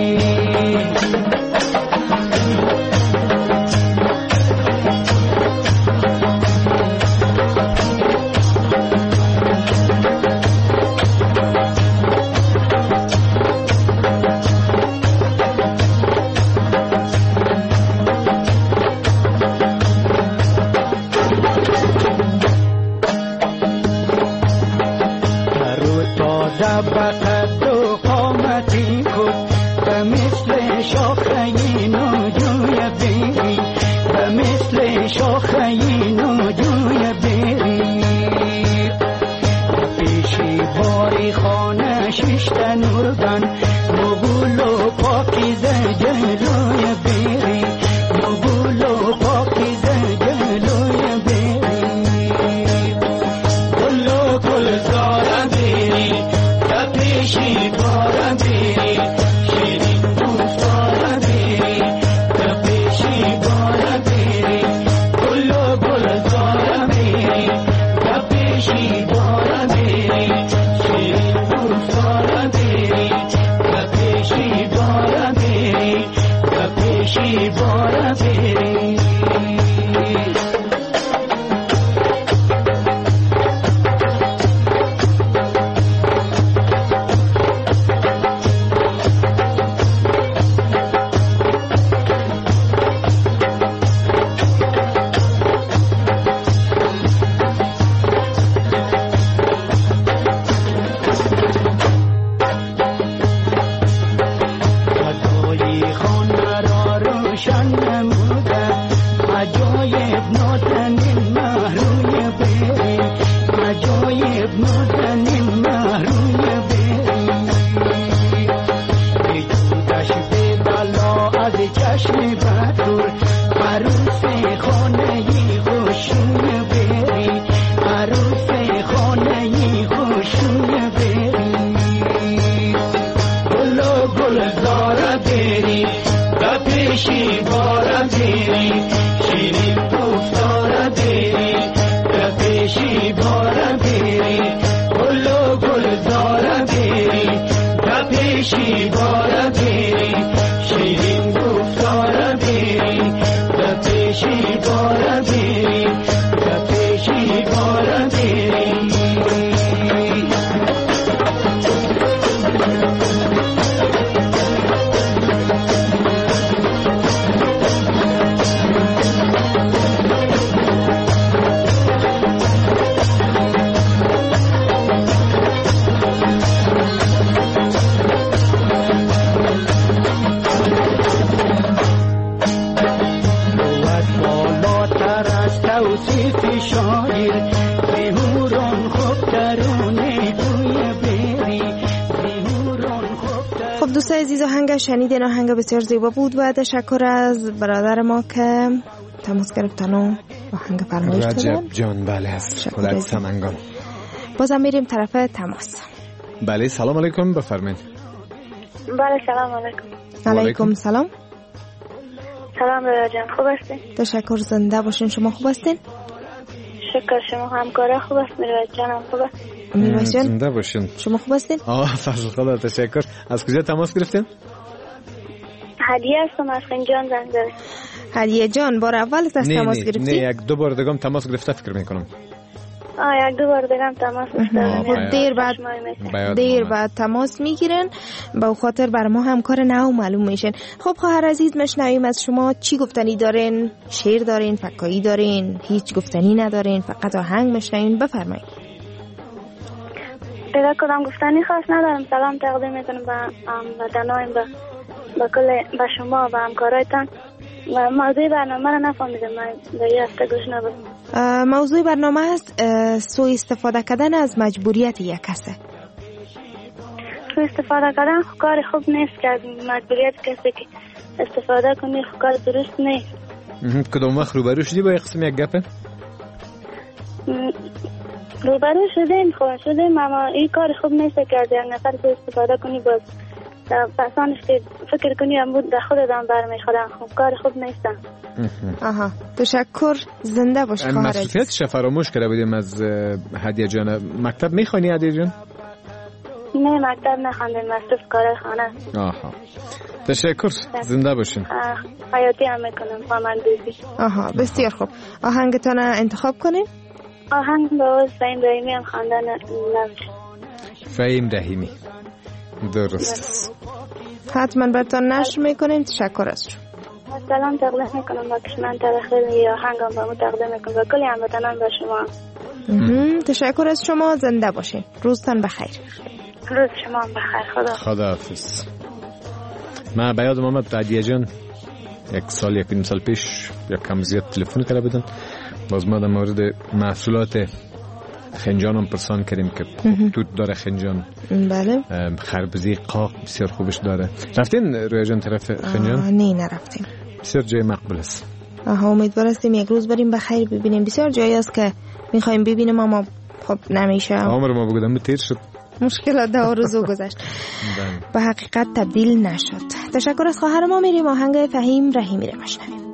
بقد و قامتی کن به مثل شاخهی ناجوی بری به مثل شاخهی ناجوی بری پیشی باری خانه ششت نوردن مغول و پاکیزه جلوی بری مغول و پاکیزه جلوی بری گل و گلزار بری پیشی باره بری شیرین دوستاره بری به پیشی باره بری گل و گلزاره بری به پیشی باره بری شیرین دوستاره بری به پیشی باره بری به پیشی باره بری شنیدین آهنگ بسیار زیبا بود و تشکر از برادر ما که تماس گرفتن و آهنگ فرمایش دادن. رجب جان بله از خودت سمنگان. بازم میریم طرف تماس. بله سلام علیکم بفرمایید. بله سلام علیکم. علیکم سلام. سلام برادر جان خوب هستین؟ تشکر زنده باشین. شما خوب هستین؟ شکر. شما همکارا خوب است؟ میروز جانم خوب است؟ میروز جان زنده باشین. شما خوب هستین؟ آه فضل خدا تشکر. از کجا تماس گرفتین؟ هدیه هستم از خنجان زنگ زدم. هدیه جان بار اول است تماس گرفتی؟ نه یک دو بار دیگه تماس گرفته فکر میکنم. آه یک دو بار دیگه تماس گرفتم. دیر بعد دیر بعد تماس میگیرن با خاطر بر ما همکار نو معلوم میشن. خب خواهر عزیز مشنویم از شما چی گفتنی دارین؟ شعر دارین؟ فکایی دارین؟ هیچ گفتنی ندارین؟ فقط آهنگ مشنوین؟ بفرمایید. دیگه کدام گفتنی خاص ندارم. سلام تقدیم میکنم به هموطنایم به با کل با شما و همکارایتان و موضوع برنامه را نفهمیدم. من به یه هفته گوش نبودم. موضوع برنامه هست سوء استفاده کردن از مجبوریت یک کسه. سوء استفاده کردن کار خوب نیست که مجبوریت کسی که استفاده کنی کار درست نیست. کدام وقت روبرو شدی با یک قسم یک گپه؟ روبرو شدیم خواهد شدیم اما این کار خوب نیست که از یک نفر سوء استفاده کنی باز پسانش که فکر کنی هم بود در خودتان برمیخورن. خب کار خوب نیستن. آها تشکر زنده باش خواهر. مسئولیتش فراموش کرده بودیم از هدیه جان. مکتب میخوانی هدیه جان؟ نه مکتب نخواندم، مصروف کار خانه. آها تشکر، زنده باشین. حیاتی هم میکنم خواهم دوزی. آها بسیار خوب. آهنگتان انتخاب کنیم؟ آهنگ باز فهیم رحیمی هم خواندن نوش. فهیم رحیمی درست. حتما براتون نشر میکنیم. تشکر از شما. سلام تقدیم میکنم با کشمن ترخیل آهنگم با مو تقدیم میکنم با کلی هموطنان با شما. تشکر از شما، زنده باشین. روزتان بخیر. روز شما بخیر. خدا خداحافظ. من به یادم آمد عدیه جان یک سال یک نیم سال پیش یک کم زیاد تلفن کرده بودن، باز ما در مورد محصولات خنجان هم پرسان کردیم که توت داره خنجان. بله. خربزی قاق بسیار خوبش داره. رفتین روی جان طرف خنجان؟ نه نرفتیم. بسیار جای مقبول است. آها امیدوار هستیم یک روز بریم بخیر ببینیم. بسیار جایی است که میخوایم ببینیم اما خب نمیشه. عمر ما بگودم تیر شد. مشکلات ده روزو گذشت. به حقیقت تبدیل نشد. تشکر از خواهر ما. میریم آهنگ فهیم رحیمی رو بشنویم.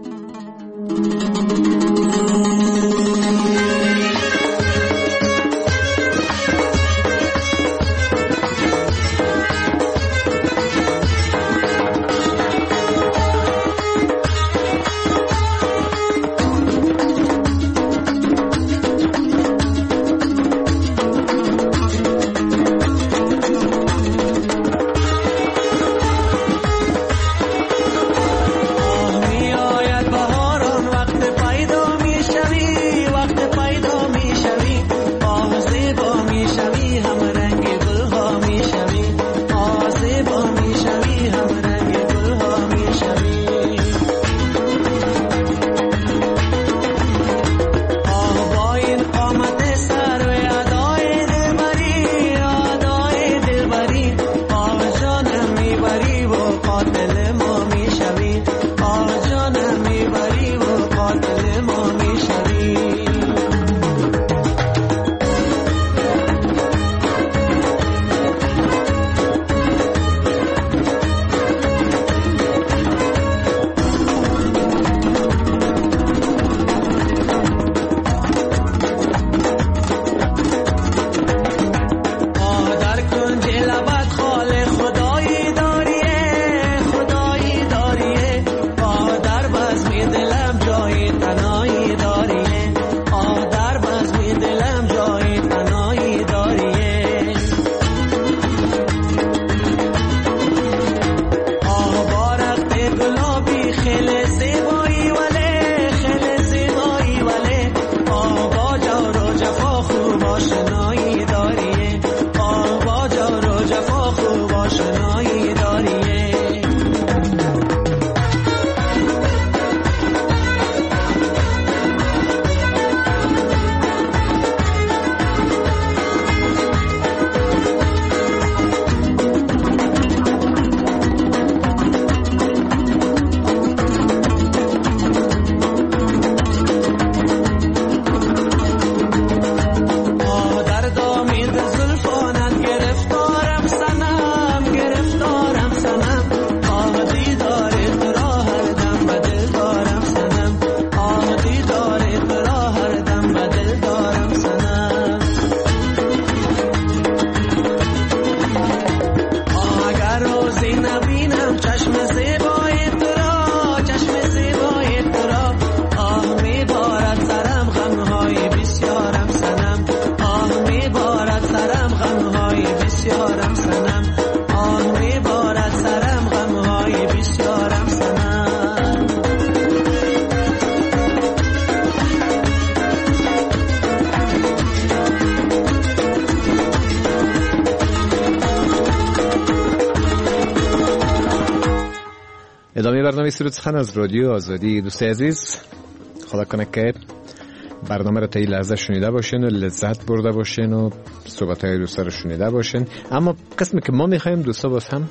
ادامه برنامه سرود سخن از رادیو آزادی. دوست عزیز، خدا کنه که برنامه رو تا این لحظه شنیده باشین و لذت برده باشین و صحبت‌های دوستا رو شنیده باشین. اما قسمی که ما می‌خوایم دوستا باز هم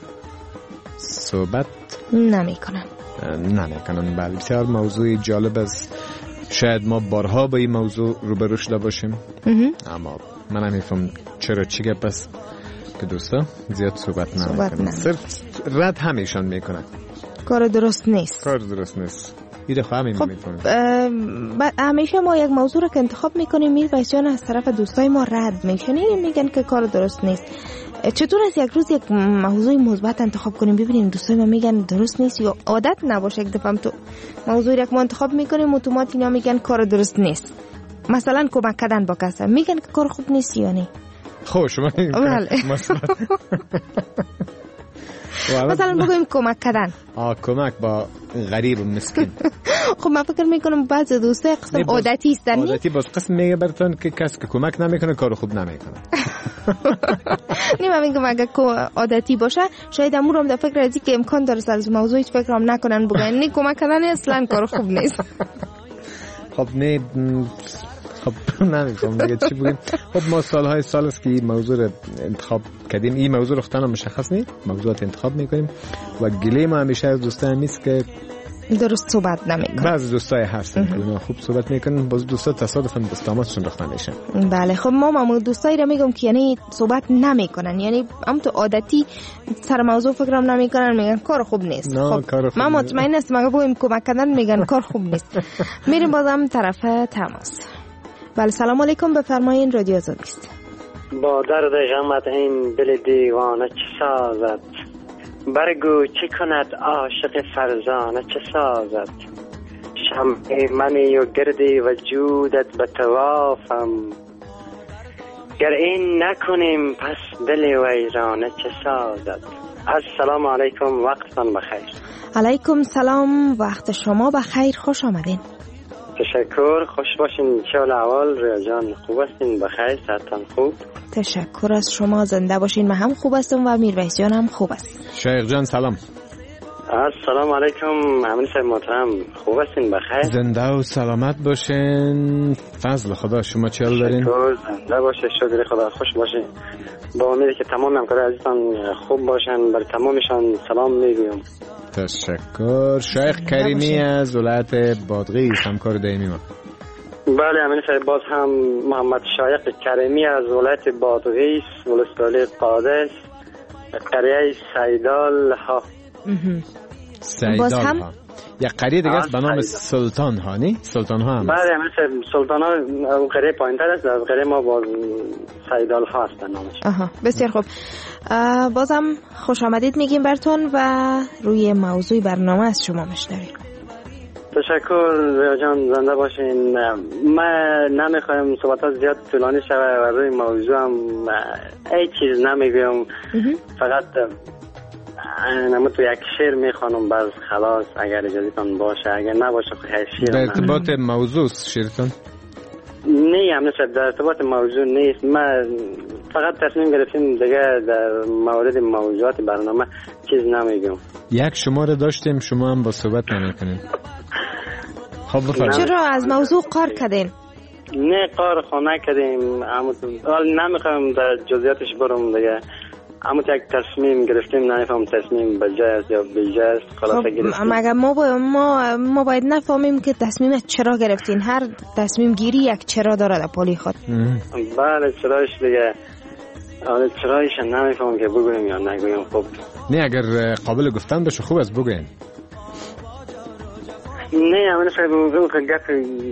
صحبت نمی‌کنن نمی‌کنن بله، بسیار موضوع جالب است. شاید ما بارها با این موضوع روبرو شده باشیم، اما من نمی‌فهم چرا چی گپ است که دوستا زیاد صحبت نمی‌کنن، صرف رد همیشان می‌کنن. کار درست نیست. کار درست نیست. ایده خواهمی خب می‌کنن. همیشه ما یک موضوع رو که انتخاب میکنیم میر ویس جان از طرف دوستای ما رد میشن، میگن که کار درست نیست. چطور است یک روز یک موضوع مثبت انتخاب کنیم؟ ببینیم دوستای ما میگن درست نیست یا عادت نباشه یک دفعه تو موضوعی را که ما انتخاب میکنیم اتومات اینا میگن کار درست نیست. مثلا کمک کردن با کسی میگن که کار خوب نیست یا نه؟ خب شما مثلا بگویم کمک کردن. آه کمک با غریب و مسکین. خب من فکر میکنم بعضی دوستا قسم عادتی هستن. عادتی باز قسم میگه براتون که کسی که کمک نمیکنه کار خوب نمیکنه. نه من میگم اگه عادتی باشه شاید امور هم در فکر ازی که امکان داره از موضوع هیچ فکر هم نکنن بگن نه کمک کردن اصلا کار خوب نیست. خب نه خب نمیخوام دیگه چی بگیم. خب ما سالهای سال است که این موضوع رو انتخاب کردیم. این موضوع رختن هم مشخص نیست، موضوعات انتخاب میکنیم و گله ما همیشه از دوستان همیست که درست صحبت نمیکنن. بعضی دوستای هستن که اونا خوب صحبت میکنن، باز دوستا تصادفاً دستاماتشون رختن میشن. بله خب ما معمولا دوستایی را میگم که یعنی صحبت نمیکنن، یعنی هم تو عادتی سر موضوع فکرام نمیکنن، میگن کار خوب نیست. خب ما مطمئن هستم اگه بگیم کمک کردن میگن کار خوب نیست. میریم بازم طرف تماس. بله سلام علیکم، بفرمایید رادیو آزادی است. با درد غمت این دل دیوانه چه سازد، برگو چه کند عاشق فرزانه چه سازد، شمع منی و گردی وجودت به توافم، گر این نکنیم پس دل ویرانه چه سازد. السلام علیکم، وقتتان بخیر. علیکم سلام، وقت شما بخیر، خوش آمدین. تشکر، خوش باشین. چه احوال ریا جان؟ خوب هستین؟ بخیر؟ صحتتان خوب؟ تشکر از شما، زنده باشین. من هم خوب هستم و میرویس جان هم خوب است. شیخ جان سلام. السلام علیکم امین صاحب محترم، خوب هستین؟ بخیر؟ زنده و سلامت باشین. فضل خدا، شما چه حال دارین؟ تشکر، زنده باشه، شکر خدا، خوش باشین. با امیدی که تمام همکارای عزیزان خوب باشن، برای تمامشان سلام میگویم. تشکر. شیخ کریمی از ولایت بادغیس، همکار دائمی ما. بله امین صاحب، باز هم محمد شایق کریمی از ولایت بادغیس، ولسوالی قادس، قریه سیدال ها. سیدال ها یک قریه دیگه است به نام سلطان ها، نی؟ سلطان ها هم بله امین صاحب، سلطان ها قریه پایین تر است، از قریه ما باز سیدال ها هستن نامش. آها بسیار خوب. بازم خوش آمدید میگیم براتون و روی موضوع برنامه از شما میشنویم. تشکر ریا جان، زنده باشین. من نمیخوایم صحبتات زیاد طولانی شوه و روی موضوع هم ای چیز نمیگویم، فقط نمو تو یک شعر میخوانم باز خلاص اگر اجازهتان باشه، اگر نباشه خیلی شعر در ارتباط موضوع شعرتان؟ نه همین شد در ارتباط موضوع نیست، ما فقط تصمیم گرفتیم دیگه در مورد موضوعات برنامه چیز نمیگم. یک شماره داشتیم شما هم با صحبت نمیکنین. خب بفرمایید. چرا از موضوع قار کردین؟ نه قار خونه کردیم، اما نمیخوام در جزئیاتش برم دیگه. اما یک تصمیم گرفتیم، نمیفهم تصمیم بجای است یا بیجای است، خلاصه گرفتیم. مگر ما با ما ما باید نفهمیم که تصمیم چرا گرفتین. هر تصمیم گیری یک چرا داره در پالی خود. بله چرایش دیگه، آره چرایش نمیفهم که بگویم یا نگویم. خب نه اگر قابل گفتن باشه خوب است بگوین. نه من فکر که گپ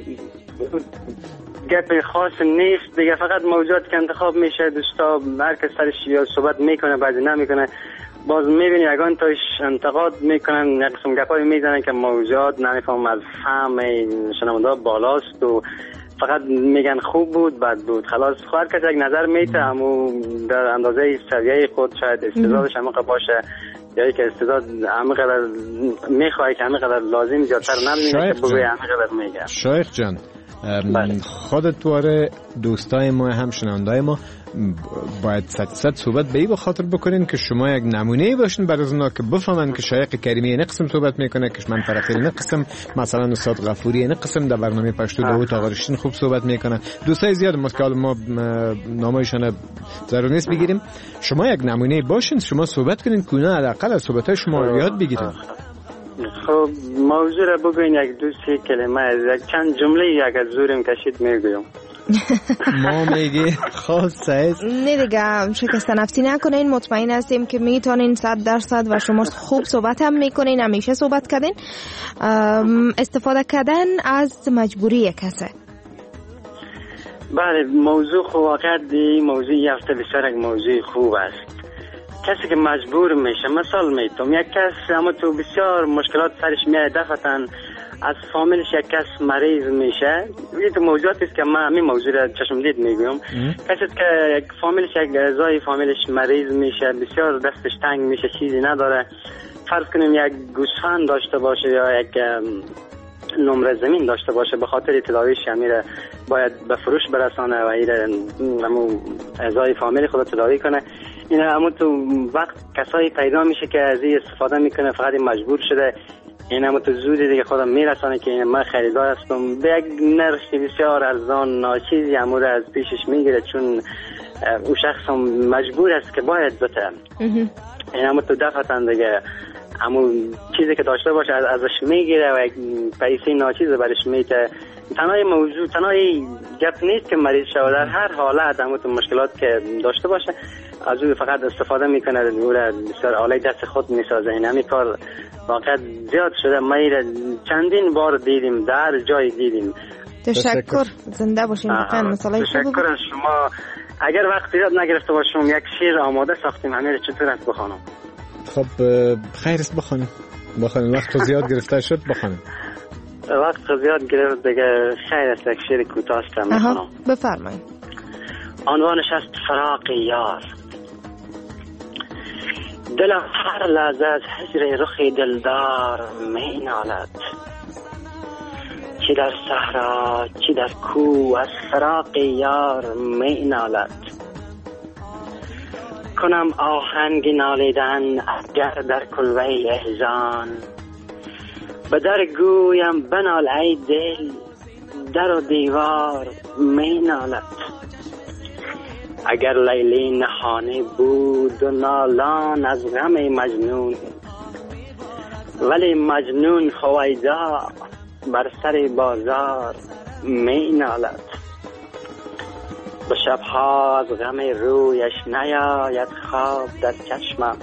گپ خاص نیست دیگه، فقط موضوعات که انتخاب میشه دوستا هر کس سرش یا صحبت میکنه بعضی نمیکنه، باز میبینی یگان تاش انتقاد میکنن، یک قسم گپایی میزنن که موضوعات نمیفهم از فهم شنونده بالاست و فقط میگن خوب بود بد بود، خلاص هر کس یک نظر میته، اما در اندازه سویه خود شاید استعدادش عمیق باشه یا که استعداد عمیق‌تر میخواد که عمیق‌تر لازم زیادتر نمیشه که بگوی عمیق‌تر میگه. شایخ جان خودت واره دوستای ما هم شنوندای ما باید صد صد صحبت به این بخاطر بکنین که شما یک نمونه باشین برای اونا که بفهمن که شایق کریمی این قسم صحبت میکنه، کشمن فرقی این قسم، مثلا استاد غفوری این قسم در برنامه پشتو داوود آقارشتین خوب صحبت میکنه. دوستای زیاد ما که ما نامایشان ضرور نیست بگیریم، شما یک نمونه باشین، شما صحبت کنین که اونا حداقل از صحبتای شما یاد بگیرن. خب موضوع را بگوین، یک دو سه کلمه یک چند جمله یک از زورم کشید میگویم. ما میگی خاص است نه دیگه، شکست نفسی نکنین، مطمئن هستیم که میتونین صد درصد و شما خوب صحبت هم میکنین، همیشه صحبت کردین. استفاده کردن از مجبوری کسی. بله موضوع خوب واقعا دی موضوع یافته بسیار یک موضوع خوب است. کسی که مجبور میشه، مثال میتونم یک کس اما تو بسیار مشکلات سرش میاد، دفعتاً از فامیلش یک کس مریض میشه. این تو موضوعاتی است که من همین موضوع را چشم دید میگم. کسی که یک فامیلش یک اعضای فامیلش مریض میشه، بسیار دستش تنگ میشه، چیزی نداره، فرض کنیم یک گوسفند داشته باشه یا یک نمره زمین داشته باشه، به خاطر تداویش امیره باید به فروش برسانه و ایره همون اعضای فامیل خود تداوی کنه. این همون تو وقت کسایی پیدا میشه که از این استفاده میکنه، فقط مجبور شده. این همون تو زودی دیگه خودم میرسانه که این من خریدار هستم، به یک نرخ بسیار ارزان ناچیزی همون از پیشش میگیره، چون او شخص هم مجبور است که باید بته. این همون تو دفعتاً دیگه همون چیزی که داشته باشه از ازش میگیره و یک پیسه ناچیز برش میته. تنهای موضوع تنهای گپ نیست که مریض شود، در هر حالت همون تو مشکلات که داشته باشه از او فقط استفاده میکنه، او را بسیار آله دست خود میسازه. این همین کار واقعا زیاد شده، ما چندین بار دیدیم، در جای دیدیم. تشکر، زنده باشین. تشکر از شما. اگر وقت زیاد نگرفته باشم یک شعر آماده ساختیم، همین چطور است بخوانم؟ خب خیر است بخوانیم. بخوانیم وقت زیاد گرفته شد بخوانیم. وقت زیاد گرفت دیگه خیر است، یک شعر کوتاه است میخوانم. بفرمایید. عنوانش است فراق یار. دلم هر لحظه از هجر رخ دلدار می نالد، چی در صحرا چی در کوه از فراق یار می نالد. کنم آهنگ نالیدن اگر در کلبه احزان، به در گویم بنال ای دل در و دیوار می نالد. اگر لیلی نهانه بود و نالان از غم مجنون، ولی مجنون خویدا بر سر بازار می نالد. به شبها از غم رویش نیاید خواب در چشمم،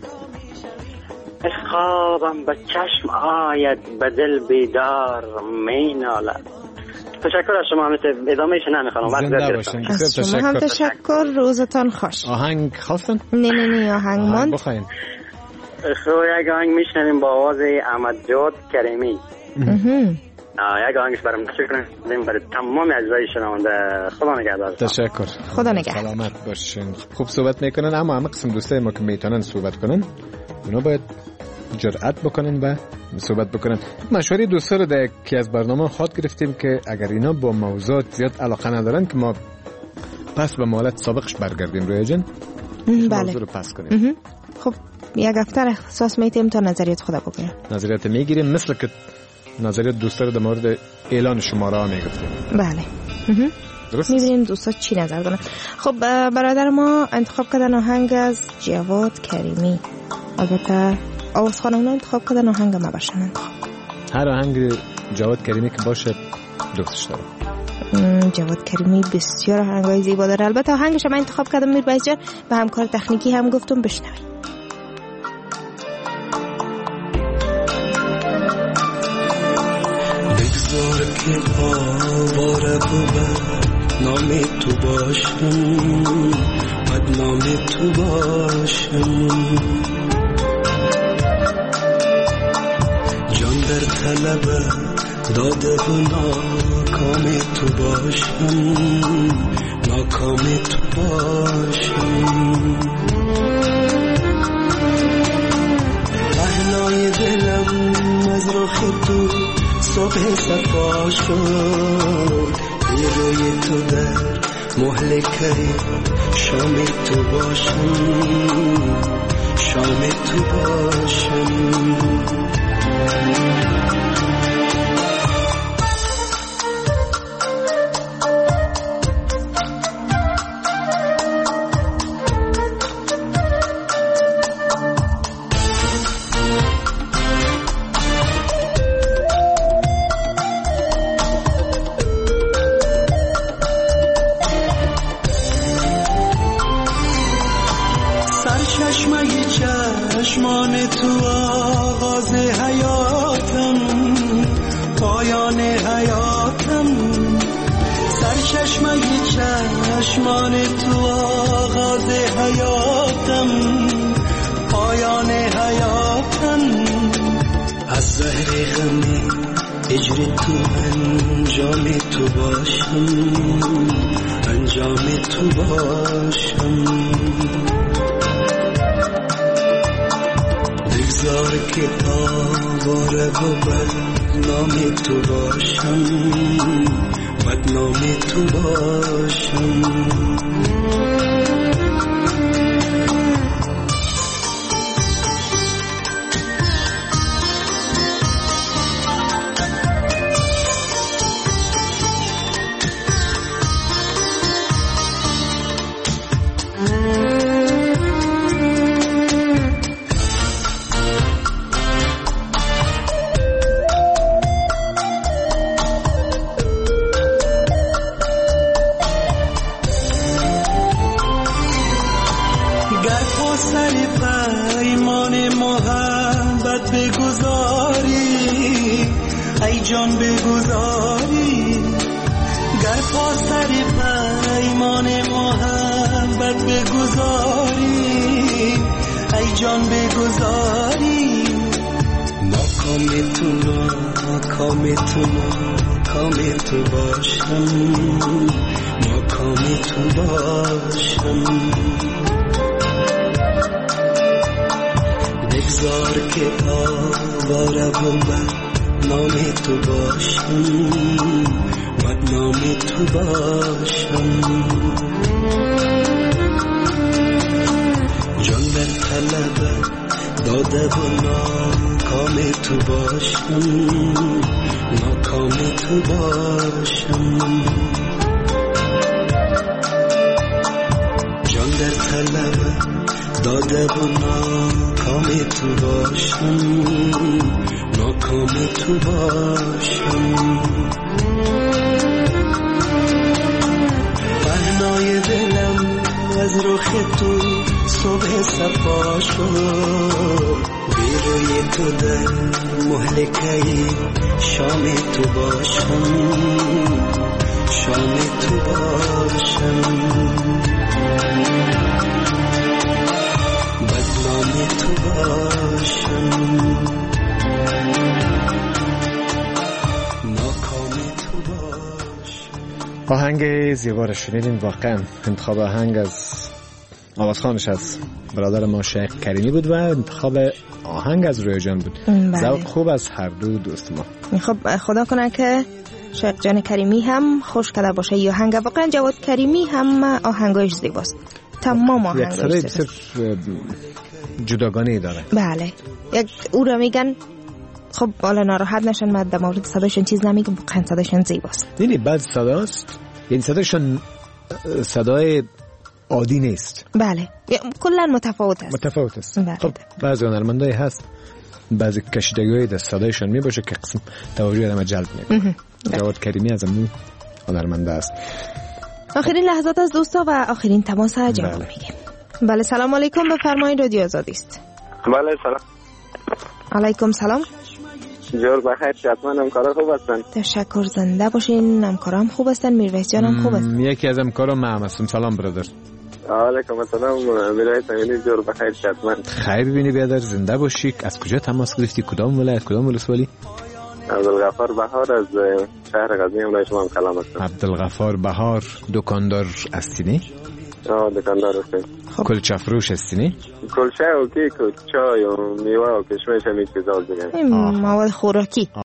خوابم به چشم آید به دل بیدار می نالد. تشکر از شما. ادامه ایش نمیخوام. زنده باشین. از شما هم تشکر. روزتان خوش. آهنگ خواستن؟ نه نه نه آهنگ ماند. بخواین. خب یک آهنگ میشنویم با آواز احمد جواد کریمی. یک آهنگش برام تشکر کنیم برای تمام اجزای شنونده. خدا نگهدار. تشکر. خدا نگهدار. سلامت باشین. خوب صحبت میکنن، اما همه قسم دوستای ما که میتونن صحبت کنن اونا باید جرأت بکنن و صحبت بکنن. مشوره دوستا رو در یکی از برنامه خاط گرفتیم که اگر اینا با موضوعات زیاد علاقه ندارن که ما پس به مالت سابقش برگردیم روی جن. بله. موضوع رو پس کنیم. خب یک افتر اختصاص میتیم تا نظریت خدا بگیم. نظریت میگیریم مثل که نظریت دوستا رو در مورد اعلان شماره ها میگفتیم. بله. درست. میبینیم دوستا چی نظر دارن. خب برادر ما انتخاب کردن آهنگ از جواد کریمی. البته آواز خانم انتخاب کردن آهنگ ما باشن انتخاب. هر آهنگ جواد کریمی که باشه دوستش دارم. جواد کریمی بسیار آهنگای زیبا داره. البته آهنگش من انتخاب کردم میربایز جان، به همکار تکنیکی هم گفتم بشنوید. بگذار که آواره بود نام تو باشم، بد نام تو باشم، جان در طلب داده و ناکام تو باشم، ناکام تو باشم. پهنای دلم از رخ تو صبح صفا شد، به روی تو در مهلکه شام تو باشم، شام تو باشم. چشمان تو آغاز حیاتم، پایان حیاتم، سرچشمه چشمان تو آغاز حیاتم، زهر غم هجر تو انجام تو باشم انجام تو باشم بگذار که آواره و بدنام تو باشم بدنام تو باشم جان بگذاری گر پا سر پیمان محبت بگذاری ای جان بگذاری ناکام تو ناکام تو ناکام تو باشم ناکام تو باشم بگذار که آواره و نام تو باشم بدنام تو باشم جان در طلب داده و ناکام تو باشم ناکام تو باشم جان در طلب داده و ناکام تو باشم ناکام تو باشم پهنای دلم از رخ تو صبح صفا شد بی روی تو در مهلکه شام تو باشم شام تو باشم بدنام تو باشم آهنگ زیبا رو شنیدیم. واقعا انتخاب آهنگ از آوازخوانش از برادر ما شیخ کریمی بود و انتخاب آهنگ از رویا جان بود. ذوق خوب از هر دو دوست ما. خب خدا کنه که شیخ جان کریمی هم خوش کرده باشه. یا آهنگ واقعا جواد کریمی هم آهنگش زیباست. تمام آهنگش یک صدای بسیار جداگانه داره. بله یک او رو میگن خب بالا ناراحت نشن، من در مورد صداشون چیز نمیگم، واقعا صداشون زیباست. دیدی بعد صداست این صداشون صدای عادی نیست. بله کلا متفاوت است. متفاوت است. بله. خب بعضی هنرمندای هست بعضی کشیدگی‌های در صدایشون میباشه که قسم توجه آدم جلب میکنه. جواد کریمی از اون هنرمنده است. آخرین لحظات از دوستا و آخرین تماس جواب بله. میگیم. بله سلام علیکم، بفرمایید رادیو آزادی است. بله سلام. علیکم سلام. جور بخیر، حتما همکارا خوب هستن؟ تشکر، زنده باشین. همکارام خوب هستن؟ میرویس جانم خوب است؟ یکی از همکارا من هستم. سلام برادر. علیکم السلام. میرویس امینی جور بخیر، حتما خیر بینی برادر، زنده باشی. از کجا تماس گرفتی؟ کدام ولایت کدام ولسوالی؟ عبدالغفار بهار از شهر غزنی. امروز شما هم کلام هستم. عبدالغفار بهار دکاندار هستی؟ آه دکاندار هستیم. خب. کلچه فروش هستی؟ کلچه و کیک و چای و میوه و کشمش همین چیزا دیگه. مواد خوراکی.